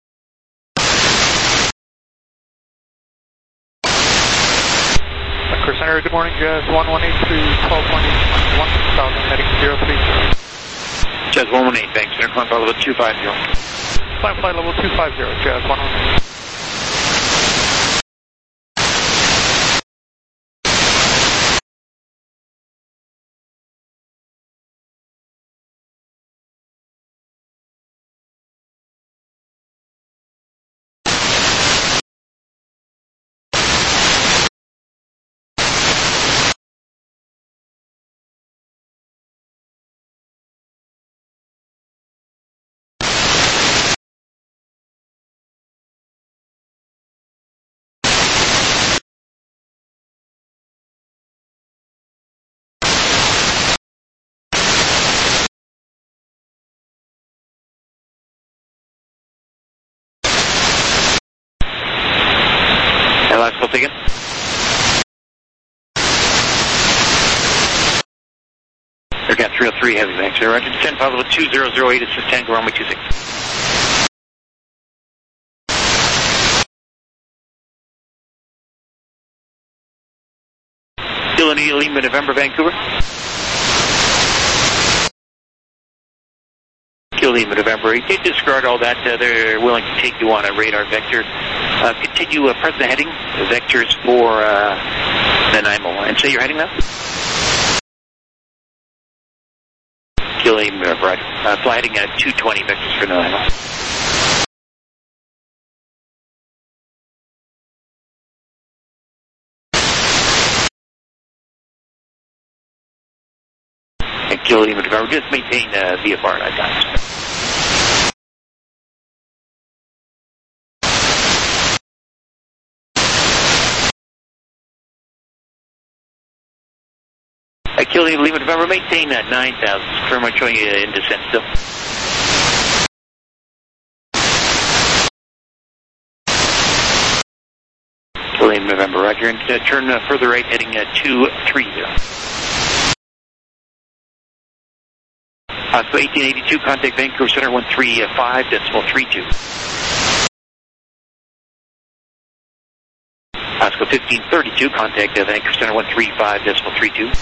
Vancouver Center, good morning, Jazz 1183, 12.8, 16,000, heading 030. Jazz 118, Bank Center, climb flight level 250. Climb flight level 250, Jazz 118. Last call taken. Aircat 303, heavy bank center, roger. Descend flight level 2008, assist Tango runway 26. Still in Lima, November, Vancouver. Kill Lima, November. You can discard all that. They're willing to take you on a radar vector. Continue present heading. Vectors for Nanaimo. And say you're heading now? Kill Lima, right. Fly heading at 220 vectors for Nanaimo. And Kill Lima, November. Just maintain VFR at times. Kill Lima, November, maintain 9,000. Confirm I'm showing you in descent still. Kill Lima, November, roger. And turn further right, heading 230. So 1882, contact Vancouver Center 135.32. Oscar 1532, contact Vancouver Center 135.32.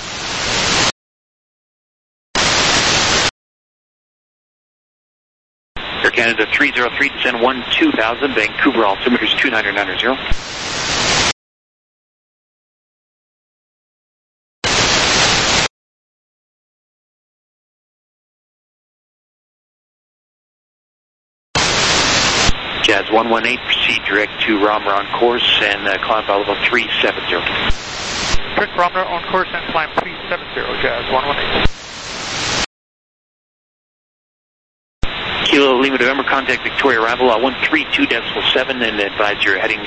Air Canada 303, descend 12,000, Vancouver altimeters 2990. Jazz 118, proceed direct to Ramra on course and climb flight level 370. Direct Ramra on course and climb 370, Jazz 118. Kilo Lima November, contact Victoria arrival 132.7 and advise you're heading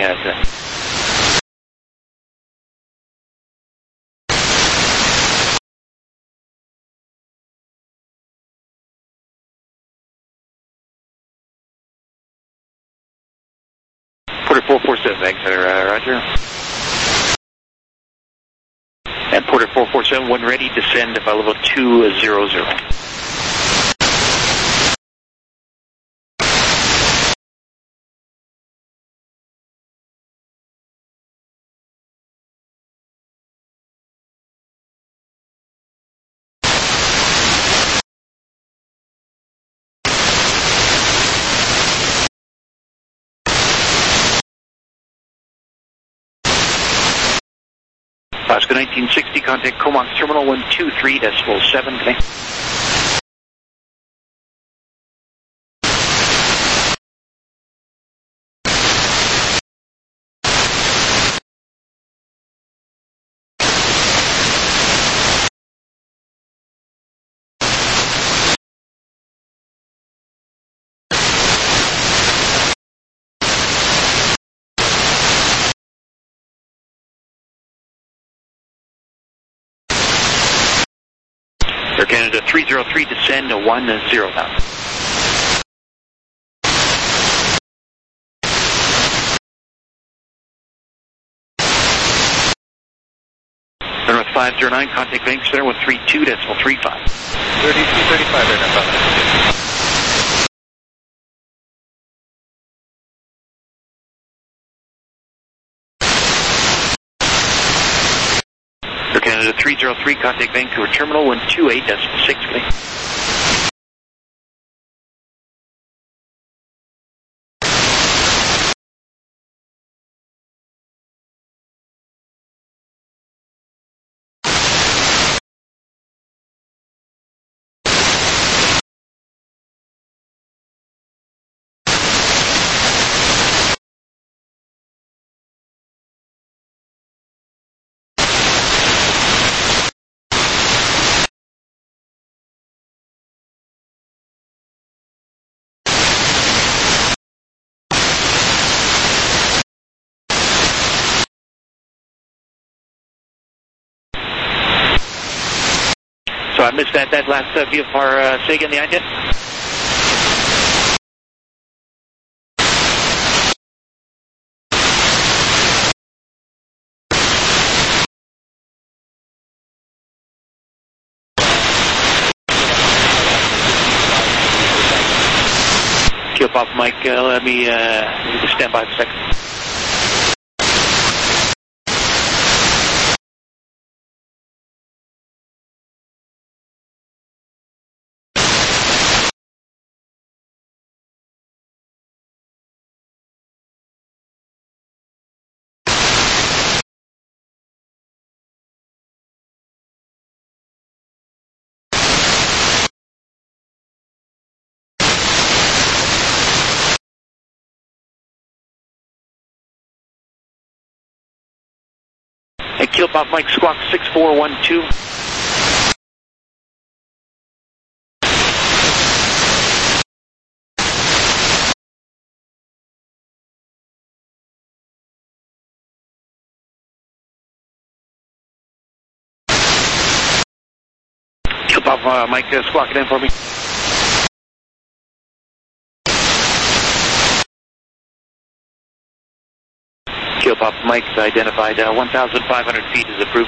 Porter 447, thanks, roger. And Porter 447, when ready, descend by level 200. Oscar 1960, contact Comox Terminal 123.7, thanks. Air Canada 303, descend 10,000. North 509, contact Vancouver Center 132.35. 3235 there, Canada 303, contact Vancouver Terminal 128.6. So I missed that last VFR. Say again the idea? Keel Pop Mike, let me stand by for a second. Hey, Keel Pop Mike, Squawk 6412. Keel Pop Mike, squawk it in for me. Keel Pop Mike's identified 1,500 feet is approved.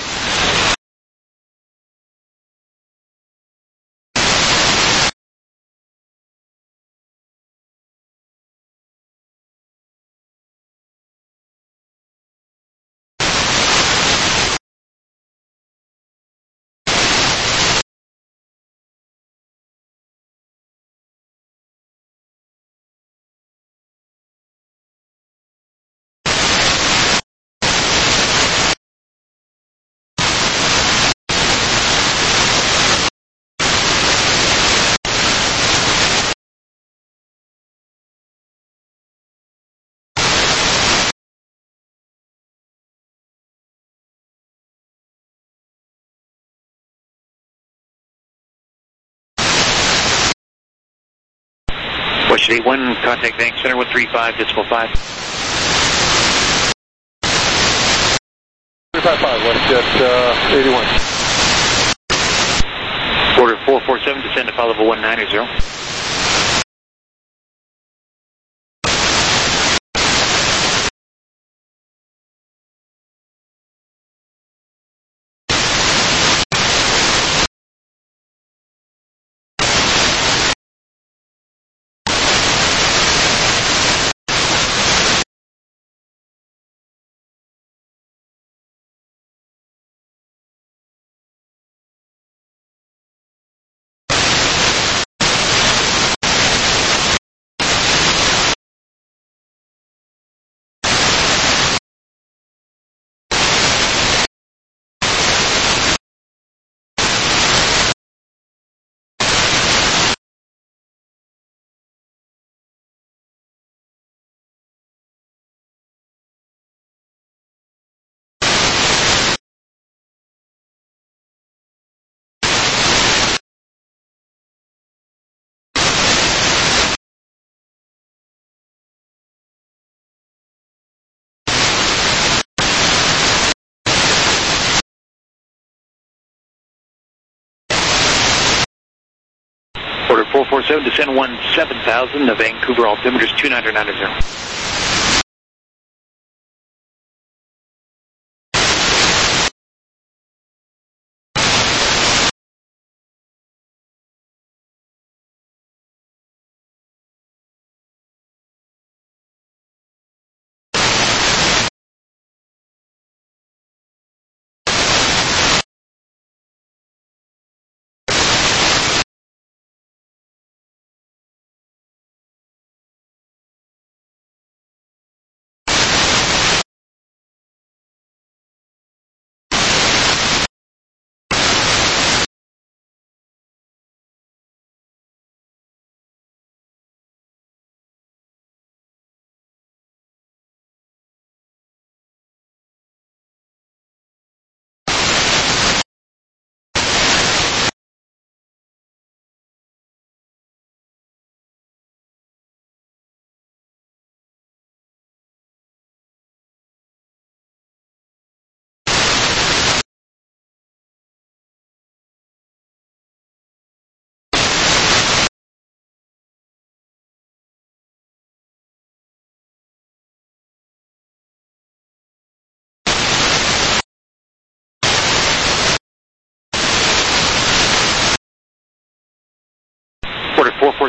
Washington 81, contact Bank Center 135.5. 355, WestJet 81. Order 447, descend to file level 190. Order 447, descend 17,000, Vancouver altimeter is 2990.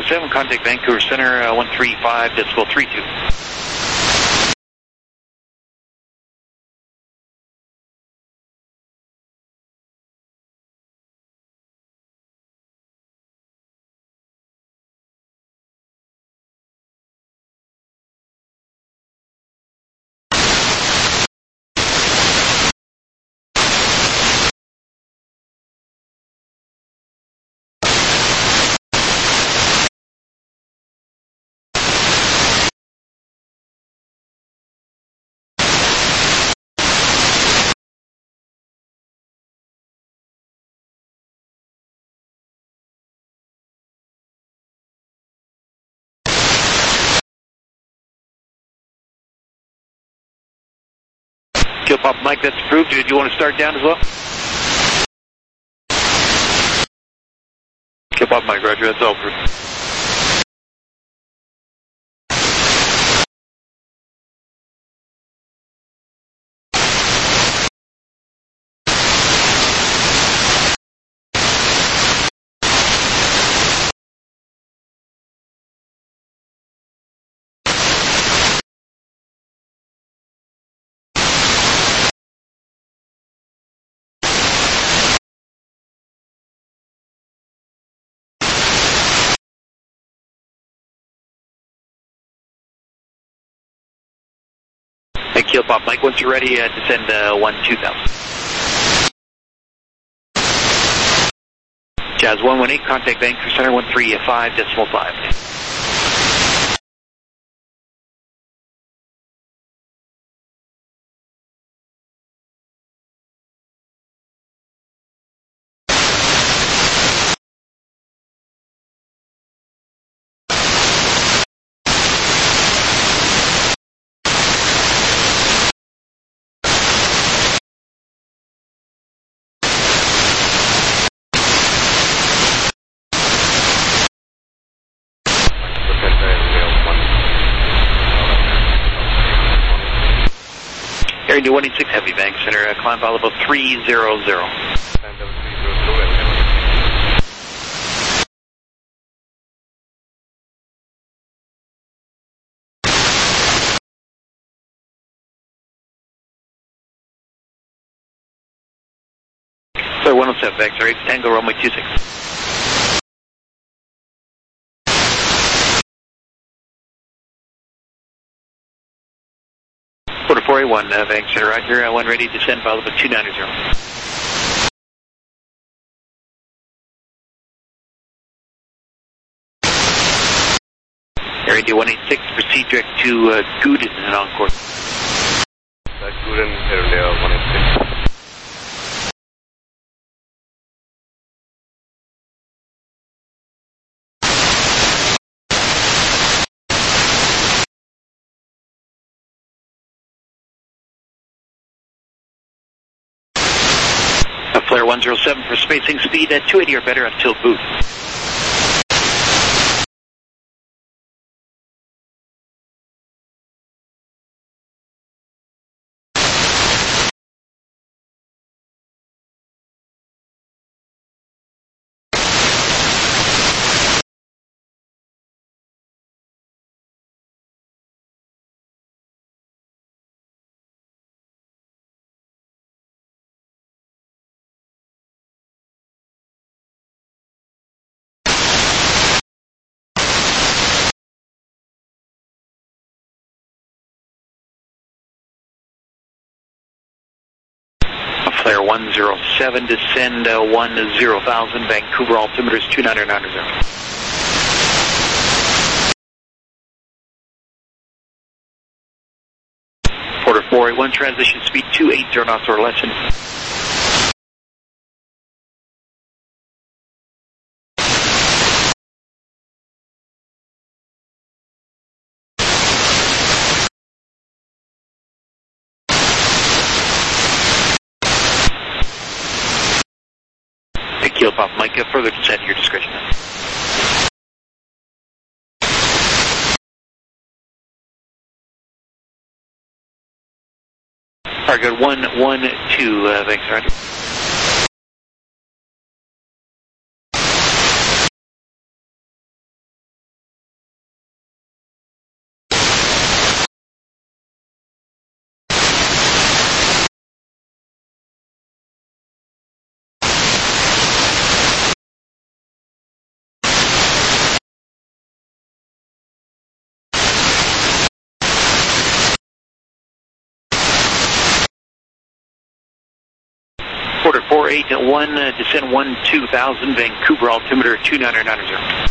7, contact Vancouver Center, 135.32. Kill Pop Mike, that's approved. Do you want to start down as well? Kill Pop Mike, roger, that's all approved. Hey, Kill Pop Mike, once you're ready, descend 12000. Jazz 118, contact Vancouver Center, 135.5. Area 186 Heavy Bank Center, climb vol level 300. Sir, 107 Bank, sorry, Tango runway 26. Quarter 481, Bank Center, roger, 1 ready, descend, vol level 290. Area 186, proceed direct to Gooden and on course. Gooden, Area 186. Flare 107 for spacing speed at 280 or better until boot. Flare 107, descend 10,000, Vancouver altimeter is 2990. Porter 481, transition speed 280 knots or less. Keel Pop Mike, further descent at your discretion. Target 112, thanks, roger. Quarter 481, descend 12,000, Vancouver altimeter 2990.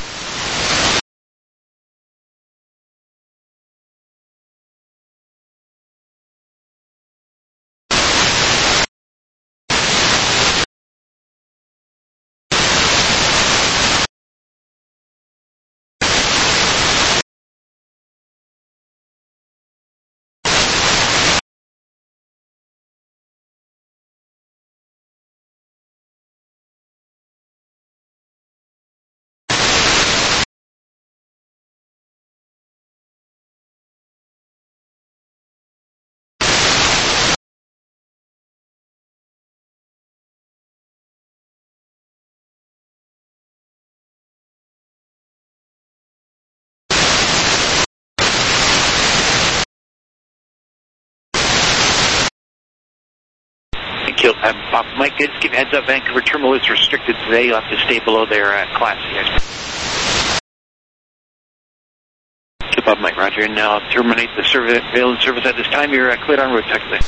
Mike, just give heads up, Vancouver terminal is restricted today. You'll have to stay below their class. Keep up, Mike, roger. And now terminate the surveillance service at this time. You're cleared en route, technically.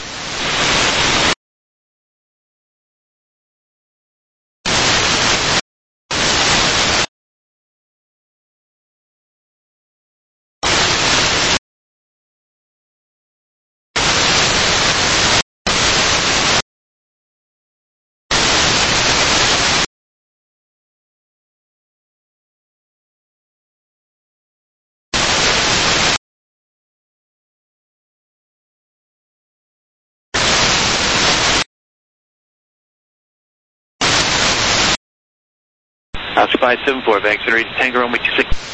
Oscar 574, Vancouver Tango runway 26.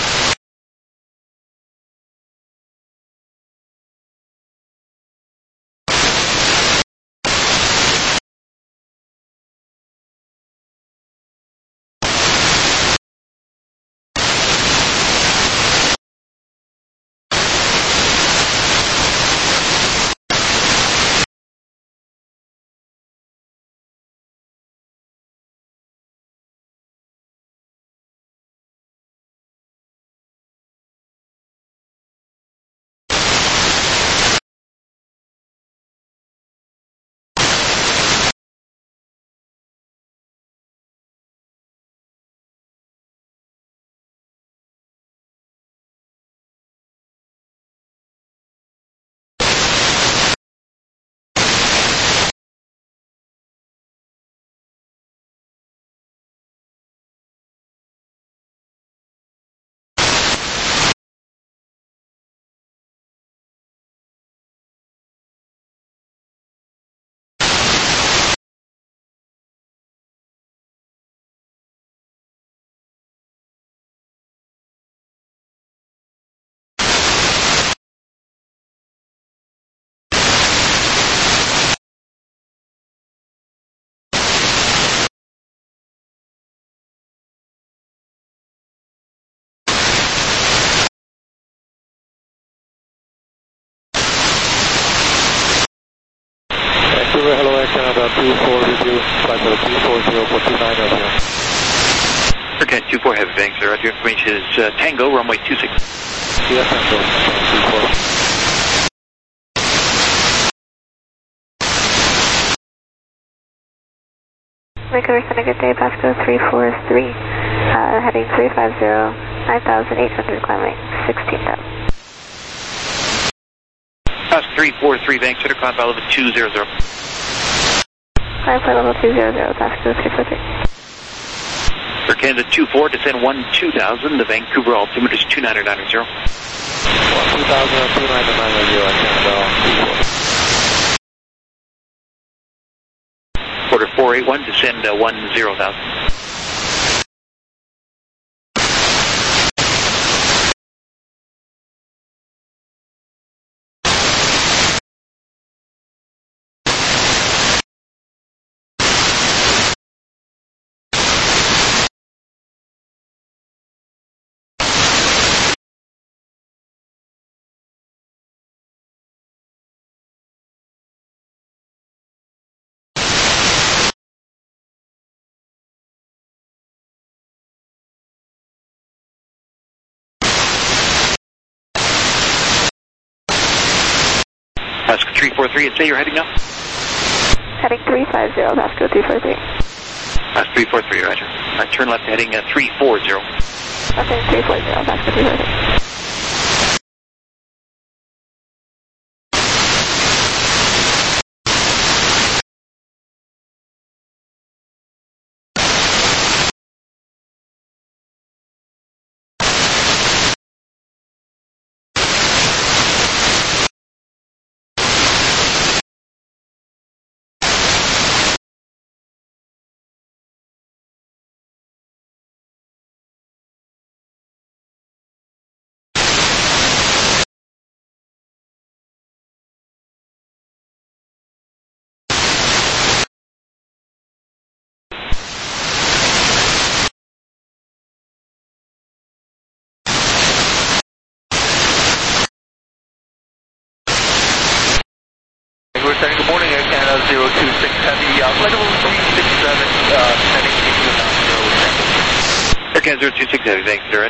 Hello, Air Canada 24 with you, flight level 340 for 29 over here. Okay, 24 heavy banks, sir. Your information is Tango, runway 26. Yes, Tango, 24. Vancouver, send a good day, Pasco 343, heading 350, 9,800, climbing 16,000. Pasco 343, Vancouver, climb by level 200. Climb by level 200, Pasco 343. For Canada 24, descend 12,000, the Vancouver altimeter is 2990. 12,000 and 2990, Canada 24. Quarter 481, descend 10,000. Pasco 343, and say you're heading up. Heading 350, Vasco 343. That's 343, roger. Turn left heading 340. Heading 340, Vasco 343. Good morning, Air Canada 026 Heavy, flight level 367, heading to 0. Air Canada 026 Heavy, thanks, sir.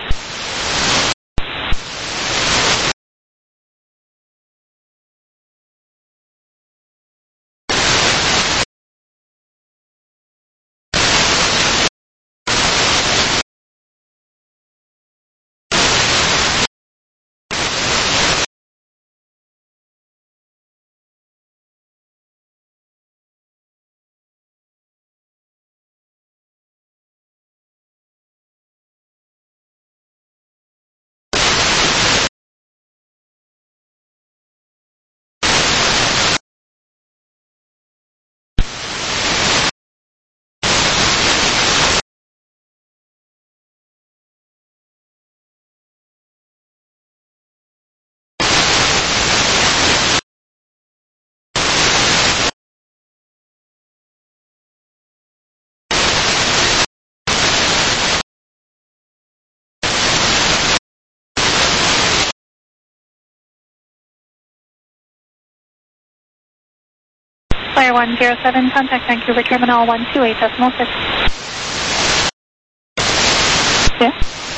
Flyer 107, contact Vancouver Terminal 128.6. Yeah.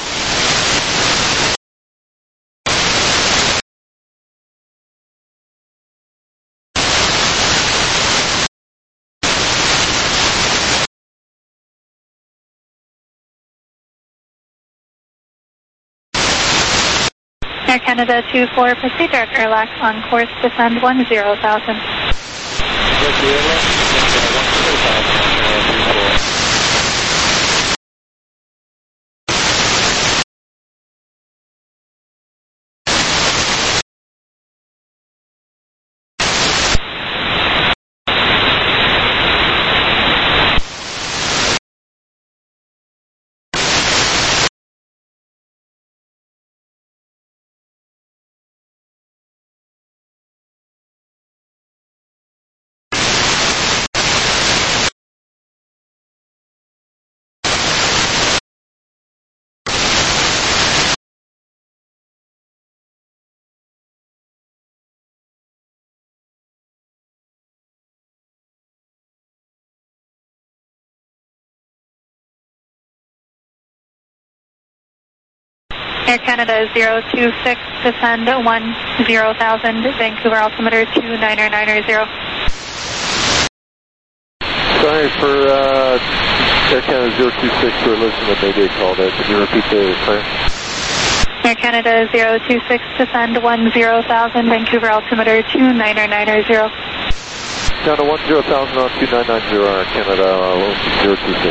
Air Canada 24, proceed direct airlock on course, descend 10,000. Air Canada 026, descend 10,000, Vancouver altimeter 29990. Sorry for Air Canada 026 for listening to Mayday call there. Can you repeat the clear? Air Canada 026, descend 10,000, Vancouver altimeter 29990. Down to 10,000 on 2990, Air Canada 026.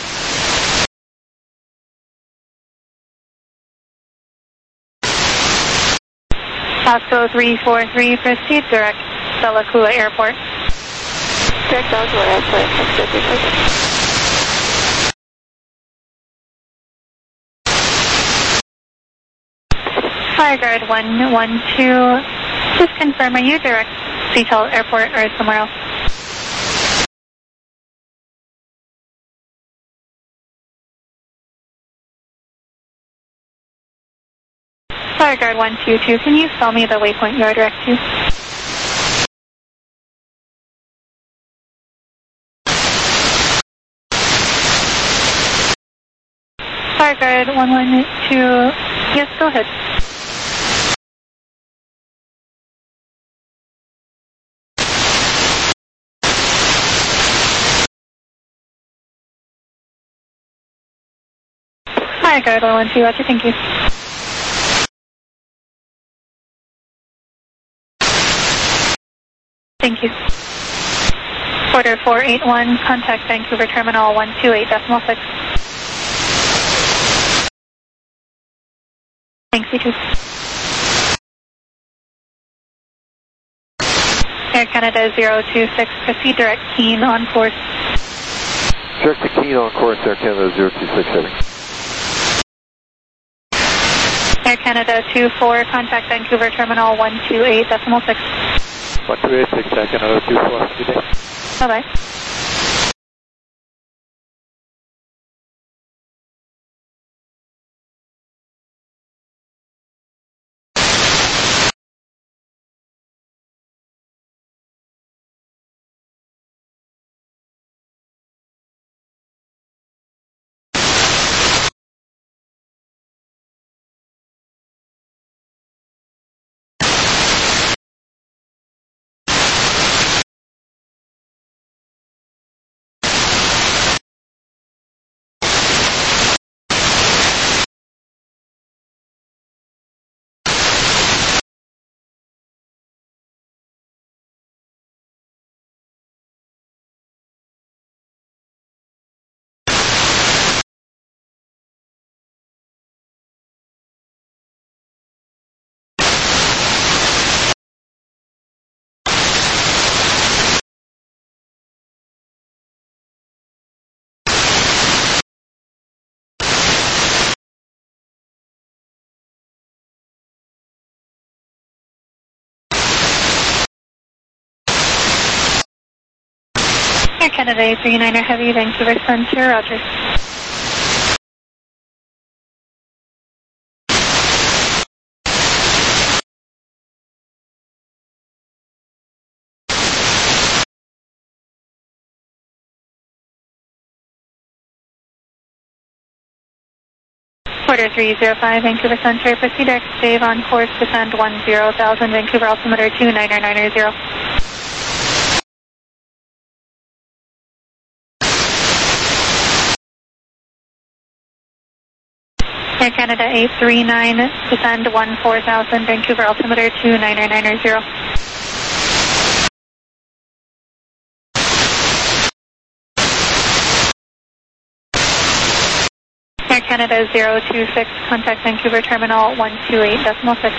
Vasco 343, proceed direct Bella Coola Airport. Direct Bella Coola Airport, Vasco 343. Fireguard 112, just confirm, are you direct Seattle Airport or somewhere else? Fireguard 122, can you spell me the waypoint you are direct to? Fireguard 112, yes, go ahead. Hi, Gardo 1-2, Roger, thank you. Thank you. Order 481, contact Vancouver Terminal 128.6. Thanks, you too. Air Canada 026, proceed direct Keene on course. Direct to Keene on course, Air Canada 026 heading. Air Canada 24, contact Vancouver Terminal 128.6. 1286, Air Canada 24, good day. Bye-bye. Air Canada 39er Heavy, Vancouver Center, Roger. Order 305, Vancouver Center, proceed direct save on course, descend 10,000, Vancouver altimeter 29990. Air Canada 839, descend 14,000, Vancouver altimeter 29990. Air Canada 026, contact Vancouver Terminal 128.6.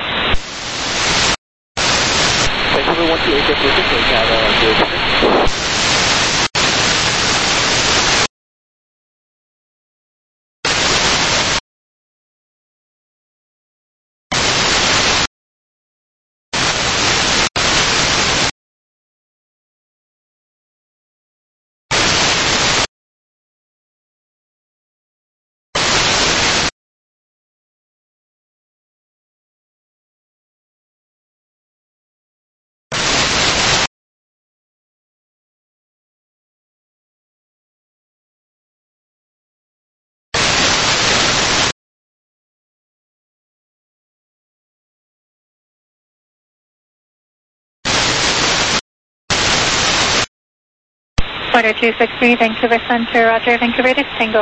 Vancouver 128.6, Air Canada 026. Order 263, Vancouver Center, Roger, Vancouver to Tango.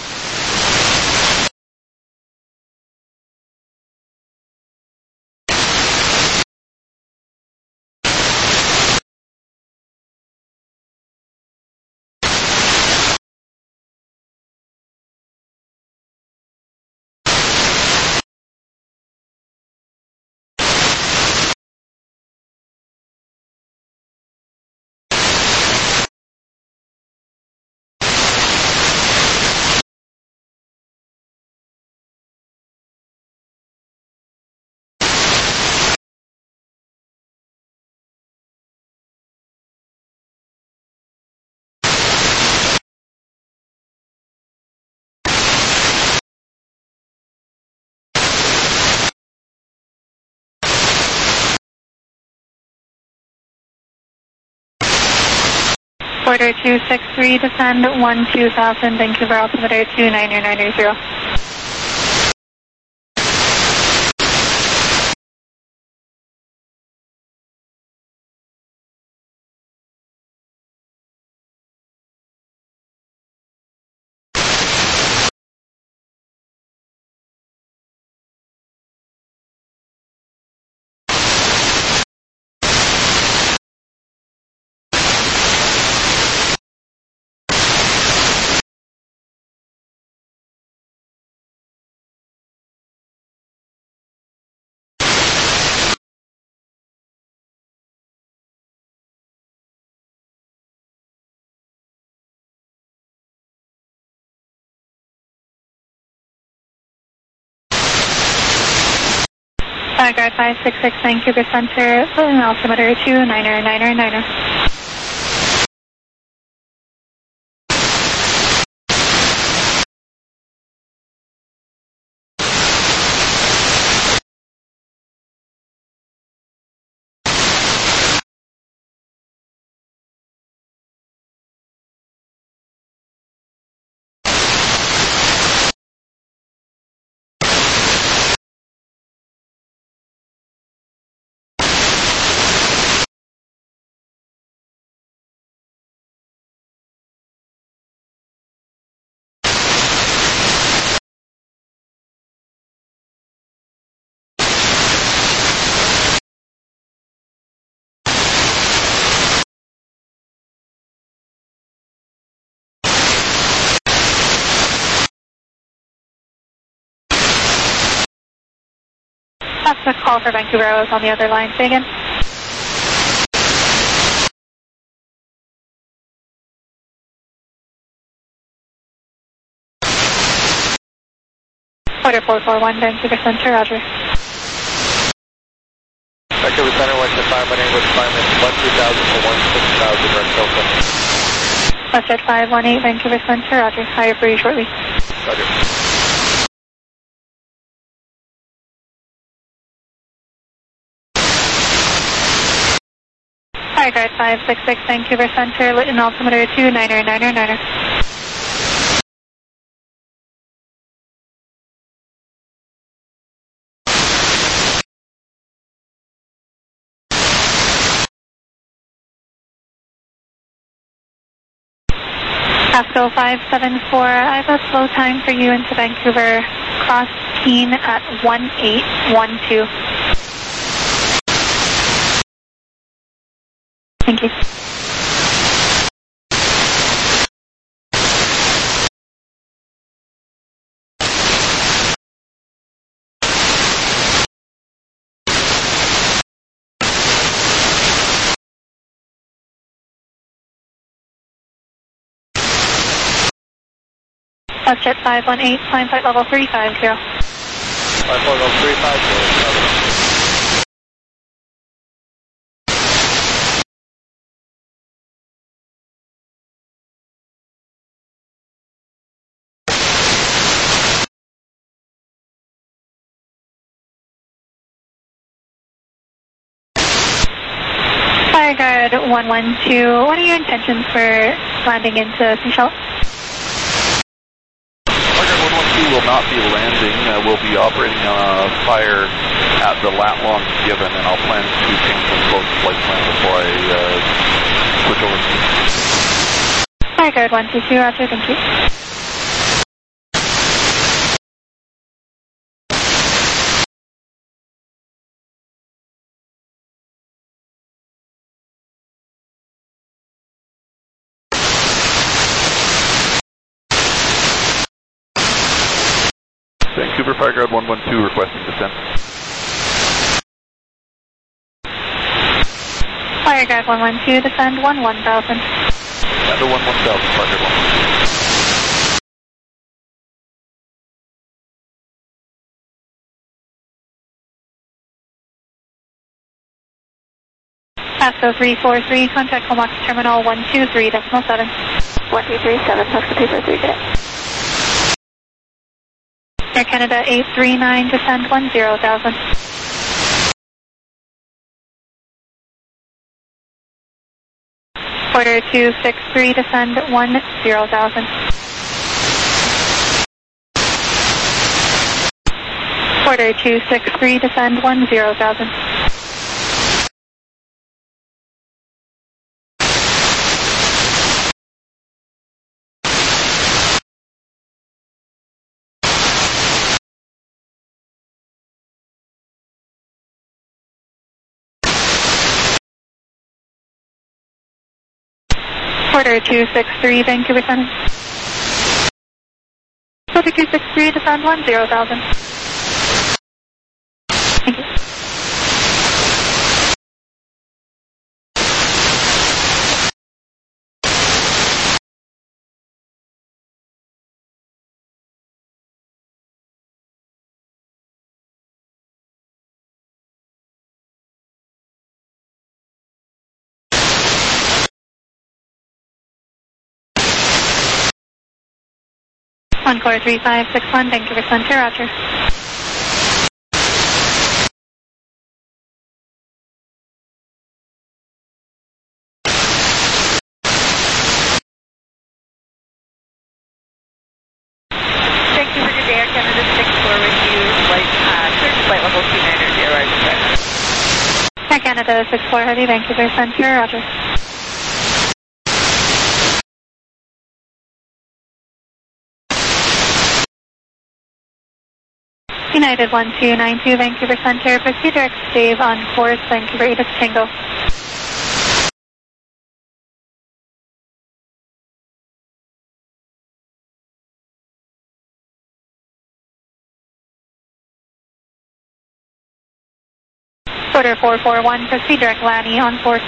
Order 263, descend 12,000, Vancouver altimeter 29990. Guard 566 Vancouver Center, altimeter 29er. That's the call for Vancouver. I was on the other line. Say again. Order 441 Vancouver Center, roger. Vancouver Center, Westjet 518 with climate 13,000 to 16,000 Red Delta. Westjet 518 Vancouver Center, roger. Higher for you shortly. Roger. Guard 566 Vancouver Center, Lytton altimeter 29er. Pasco 574, I have a slow time for you into Vancouver, cross Keene at 1812. Thank you. Westjet 518, climb flight level 350. Flight level 350. Guard 112, what are your intentions for landing into Seychelles? Guard 112 will not be landing. We'll be operating fire at the lat long given, and I'll plan to cancel both flight plans before I switch over. Guard 122, roger, thank you. Vancouver Fire Guard 112 requesting descent. Fire Guard 112, descend 11,000. Descend to 11,000, Fire Guard 112. Pasco 343, contact Comox Terminal 123.7. 1237, Pasco 343, get it. Air Canada 839, descend 10,000. Order 263, descend 10,000. Order 263, descend 10,000. Order 263, Vancouver Center. Order 263, descend 10,000. Thank you. Encore 3561, Vancouver Center, roger. Vancouver, good day, Air Canada 64 with you, flight level 290, roger. Air Canada 64 Heavy, Vancouver Center, roger. United 1292, Vancouver Center, proceed direct Dave on course, Vancouver Edith Tango. Order 441, proceed direct Lanny on course.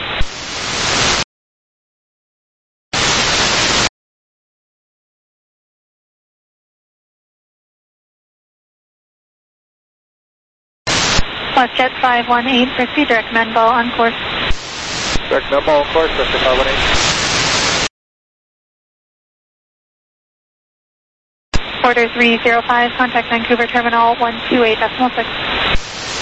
WestJet 518, proceed direct Menbo on course. Direct Menbo on course, WestJet 518. Order 305, contact Vancouver Terminal 128.6.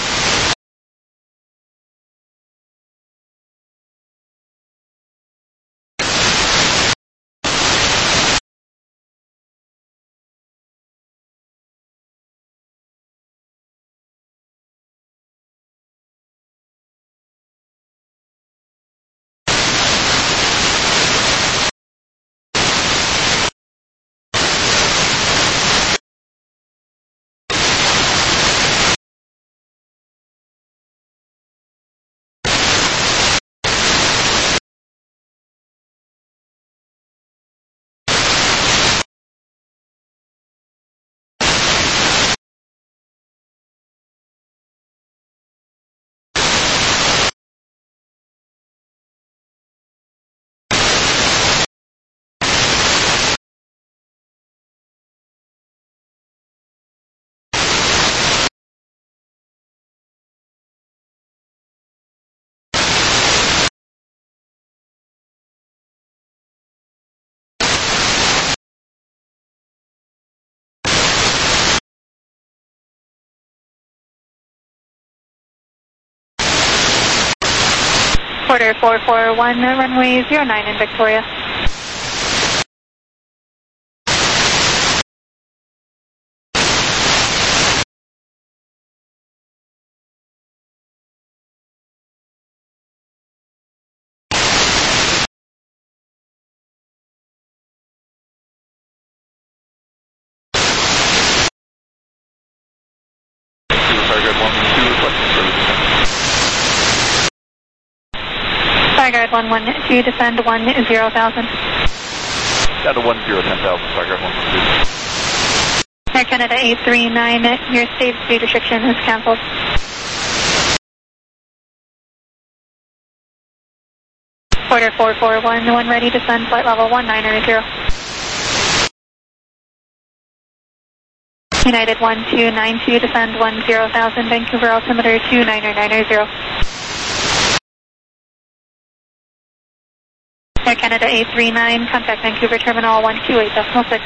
Order 441, runway 09 in Victoria. Starguard 112, descend 10,000. Down to 10,000, Starguard 112. Air Canada 839, your state speed restriction is cancelled. Order 441, when ready, descend flight level 190. United 1292, descend 10,000, Vancouver altimeter 2990. Air Canada 839, contact Vancouver Terminal 128.6.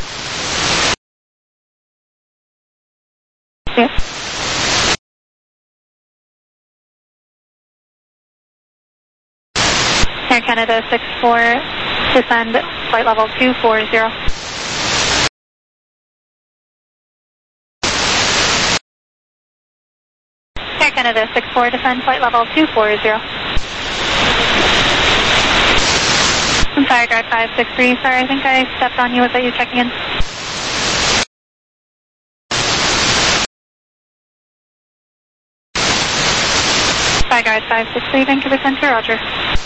Yes. Air Canada 64, descend flight level 240. Air Canada 64, descend flight level 240. I'm sorry, Guard 563. Sorry, I think I stepped on you. Was that you checking in? Sorry, Guard 563, Vancouver Center, roger.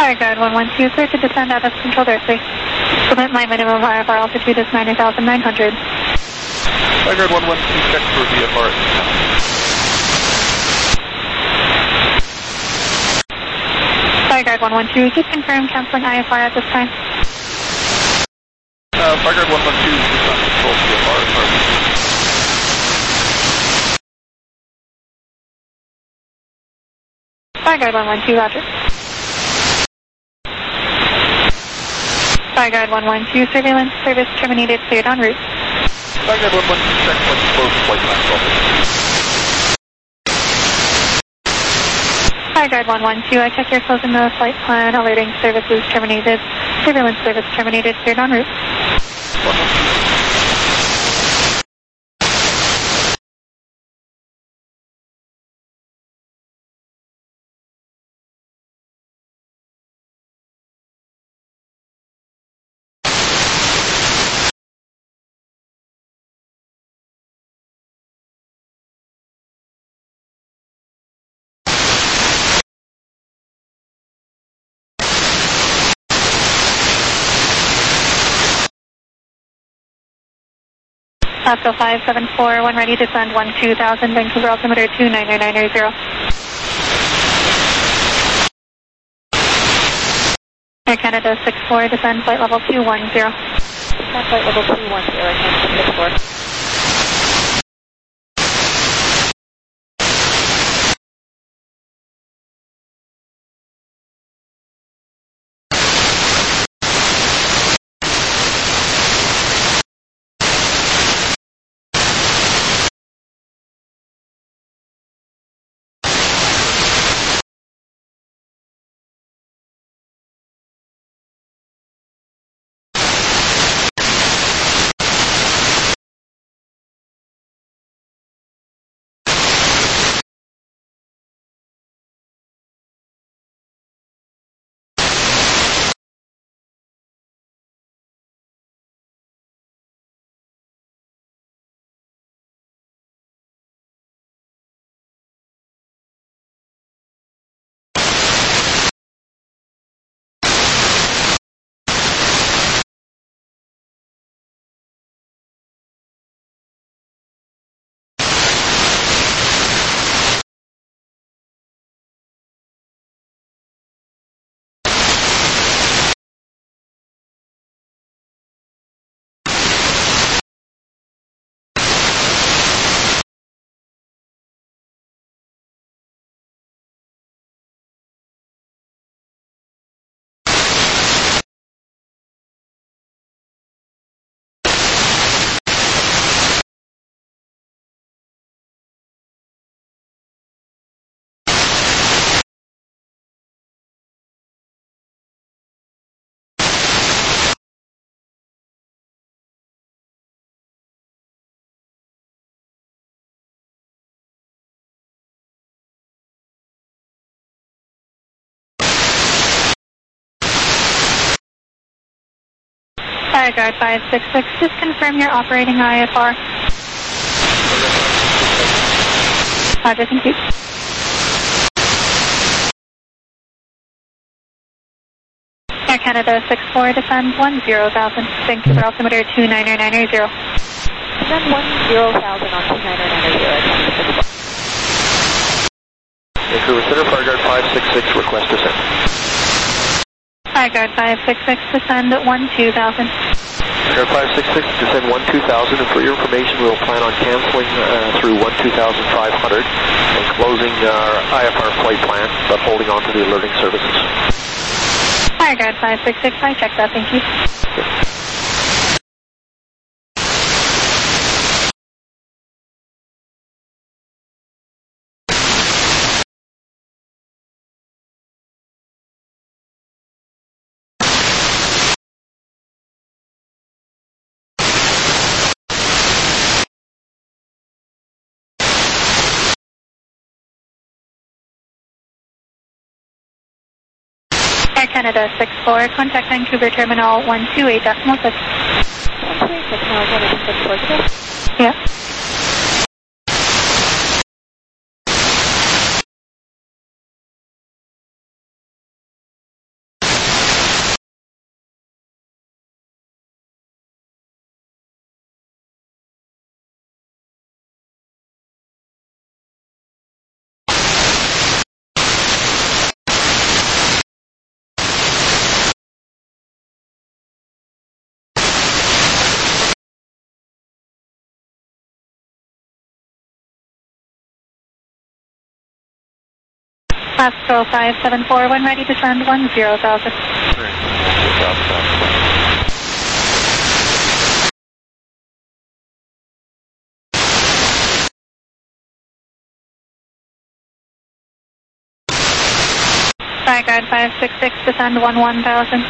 Guide 112, clear to descend out of controlled airspace. Limit my minimum IFR altitude is 90,900. Guide 112, check for VFR. Guide 112, just confirm canceling IFR at this time. Guide 112, just on control VFR. Guide 112, roger. Guide 112, surveillance service terminated, cleared en route. Guide 112, check when close flight plan Guide 112, I check you're closing the flight plan, alerting services terminated, surveillance service terminated, cleared en route. Oscar 574, one ready, descend 12,000, Vancouver altimeter 29990. Air Canada 64, descend flight level 210. Descend flight level 210, Air Canada 64. Guide 566, just confirm you're operating IFR. Roger, thank you. Air Canada 64, descend 10,000, Vancouver altimeter 29990. Descend 10,000 on 29990, Vancouver Center, Guide 566, request descent. Guide 566, descend 12,000. Air 566, descend 12,000, and for your information, we'll plan on canceling through 12,500 and closing our IFR flight plan, but holding on to the alerting services. Guide 566, I checked that, thank you. Okay. Air Canada 64, contact Vancouver Terminal 128.6. 128.6, Yeah. Pasco 574, when ready, descend 10,000. Guide 566, descend 11,000.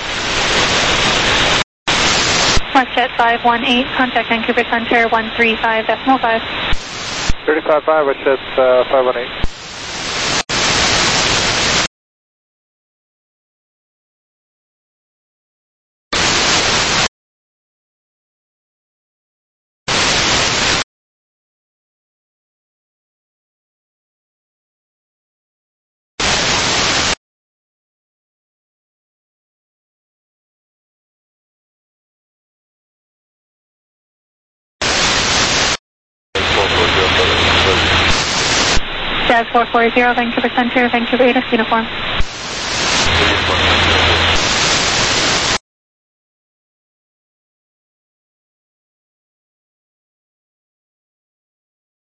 WestJet 518, contact Vancouver Center 135.5. 35.5, WestJet 518. Jazz 440, Vancouver Center, Vancouver 8, uniform.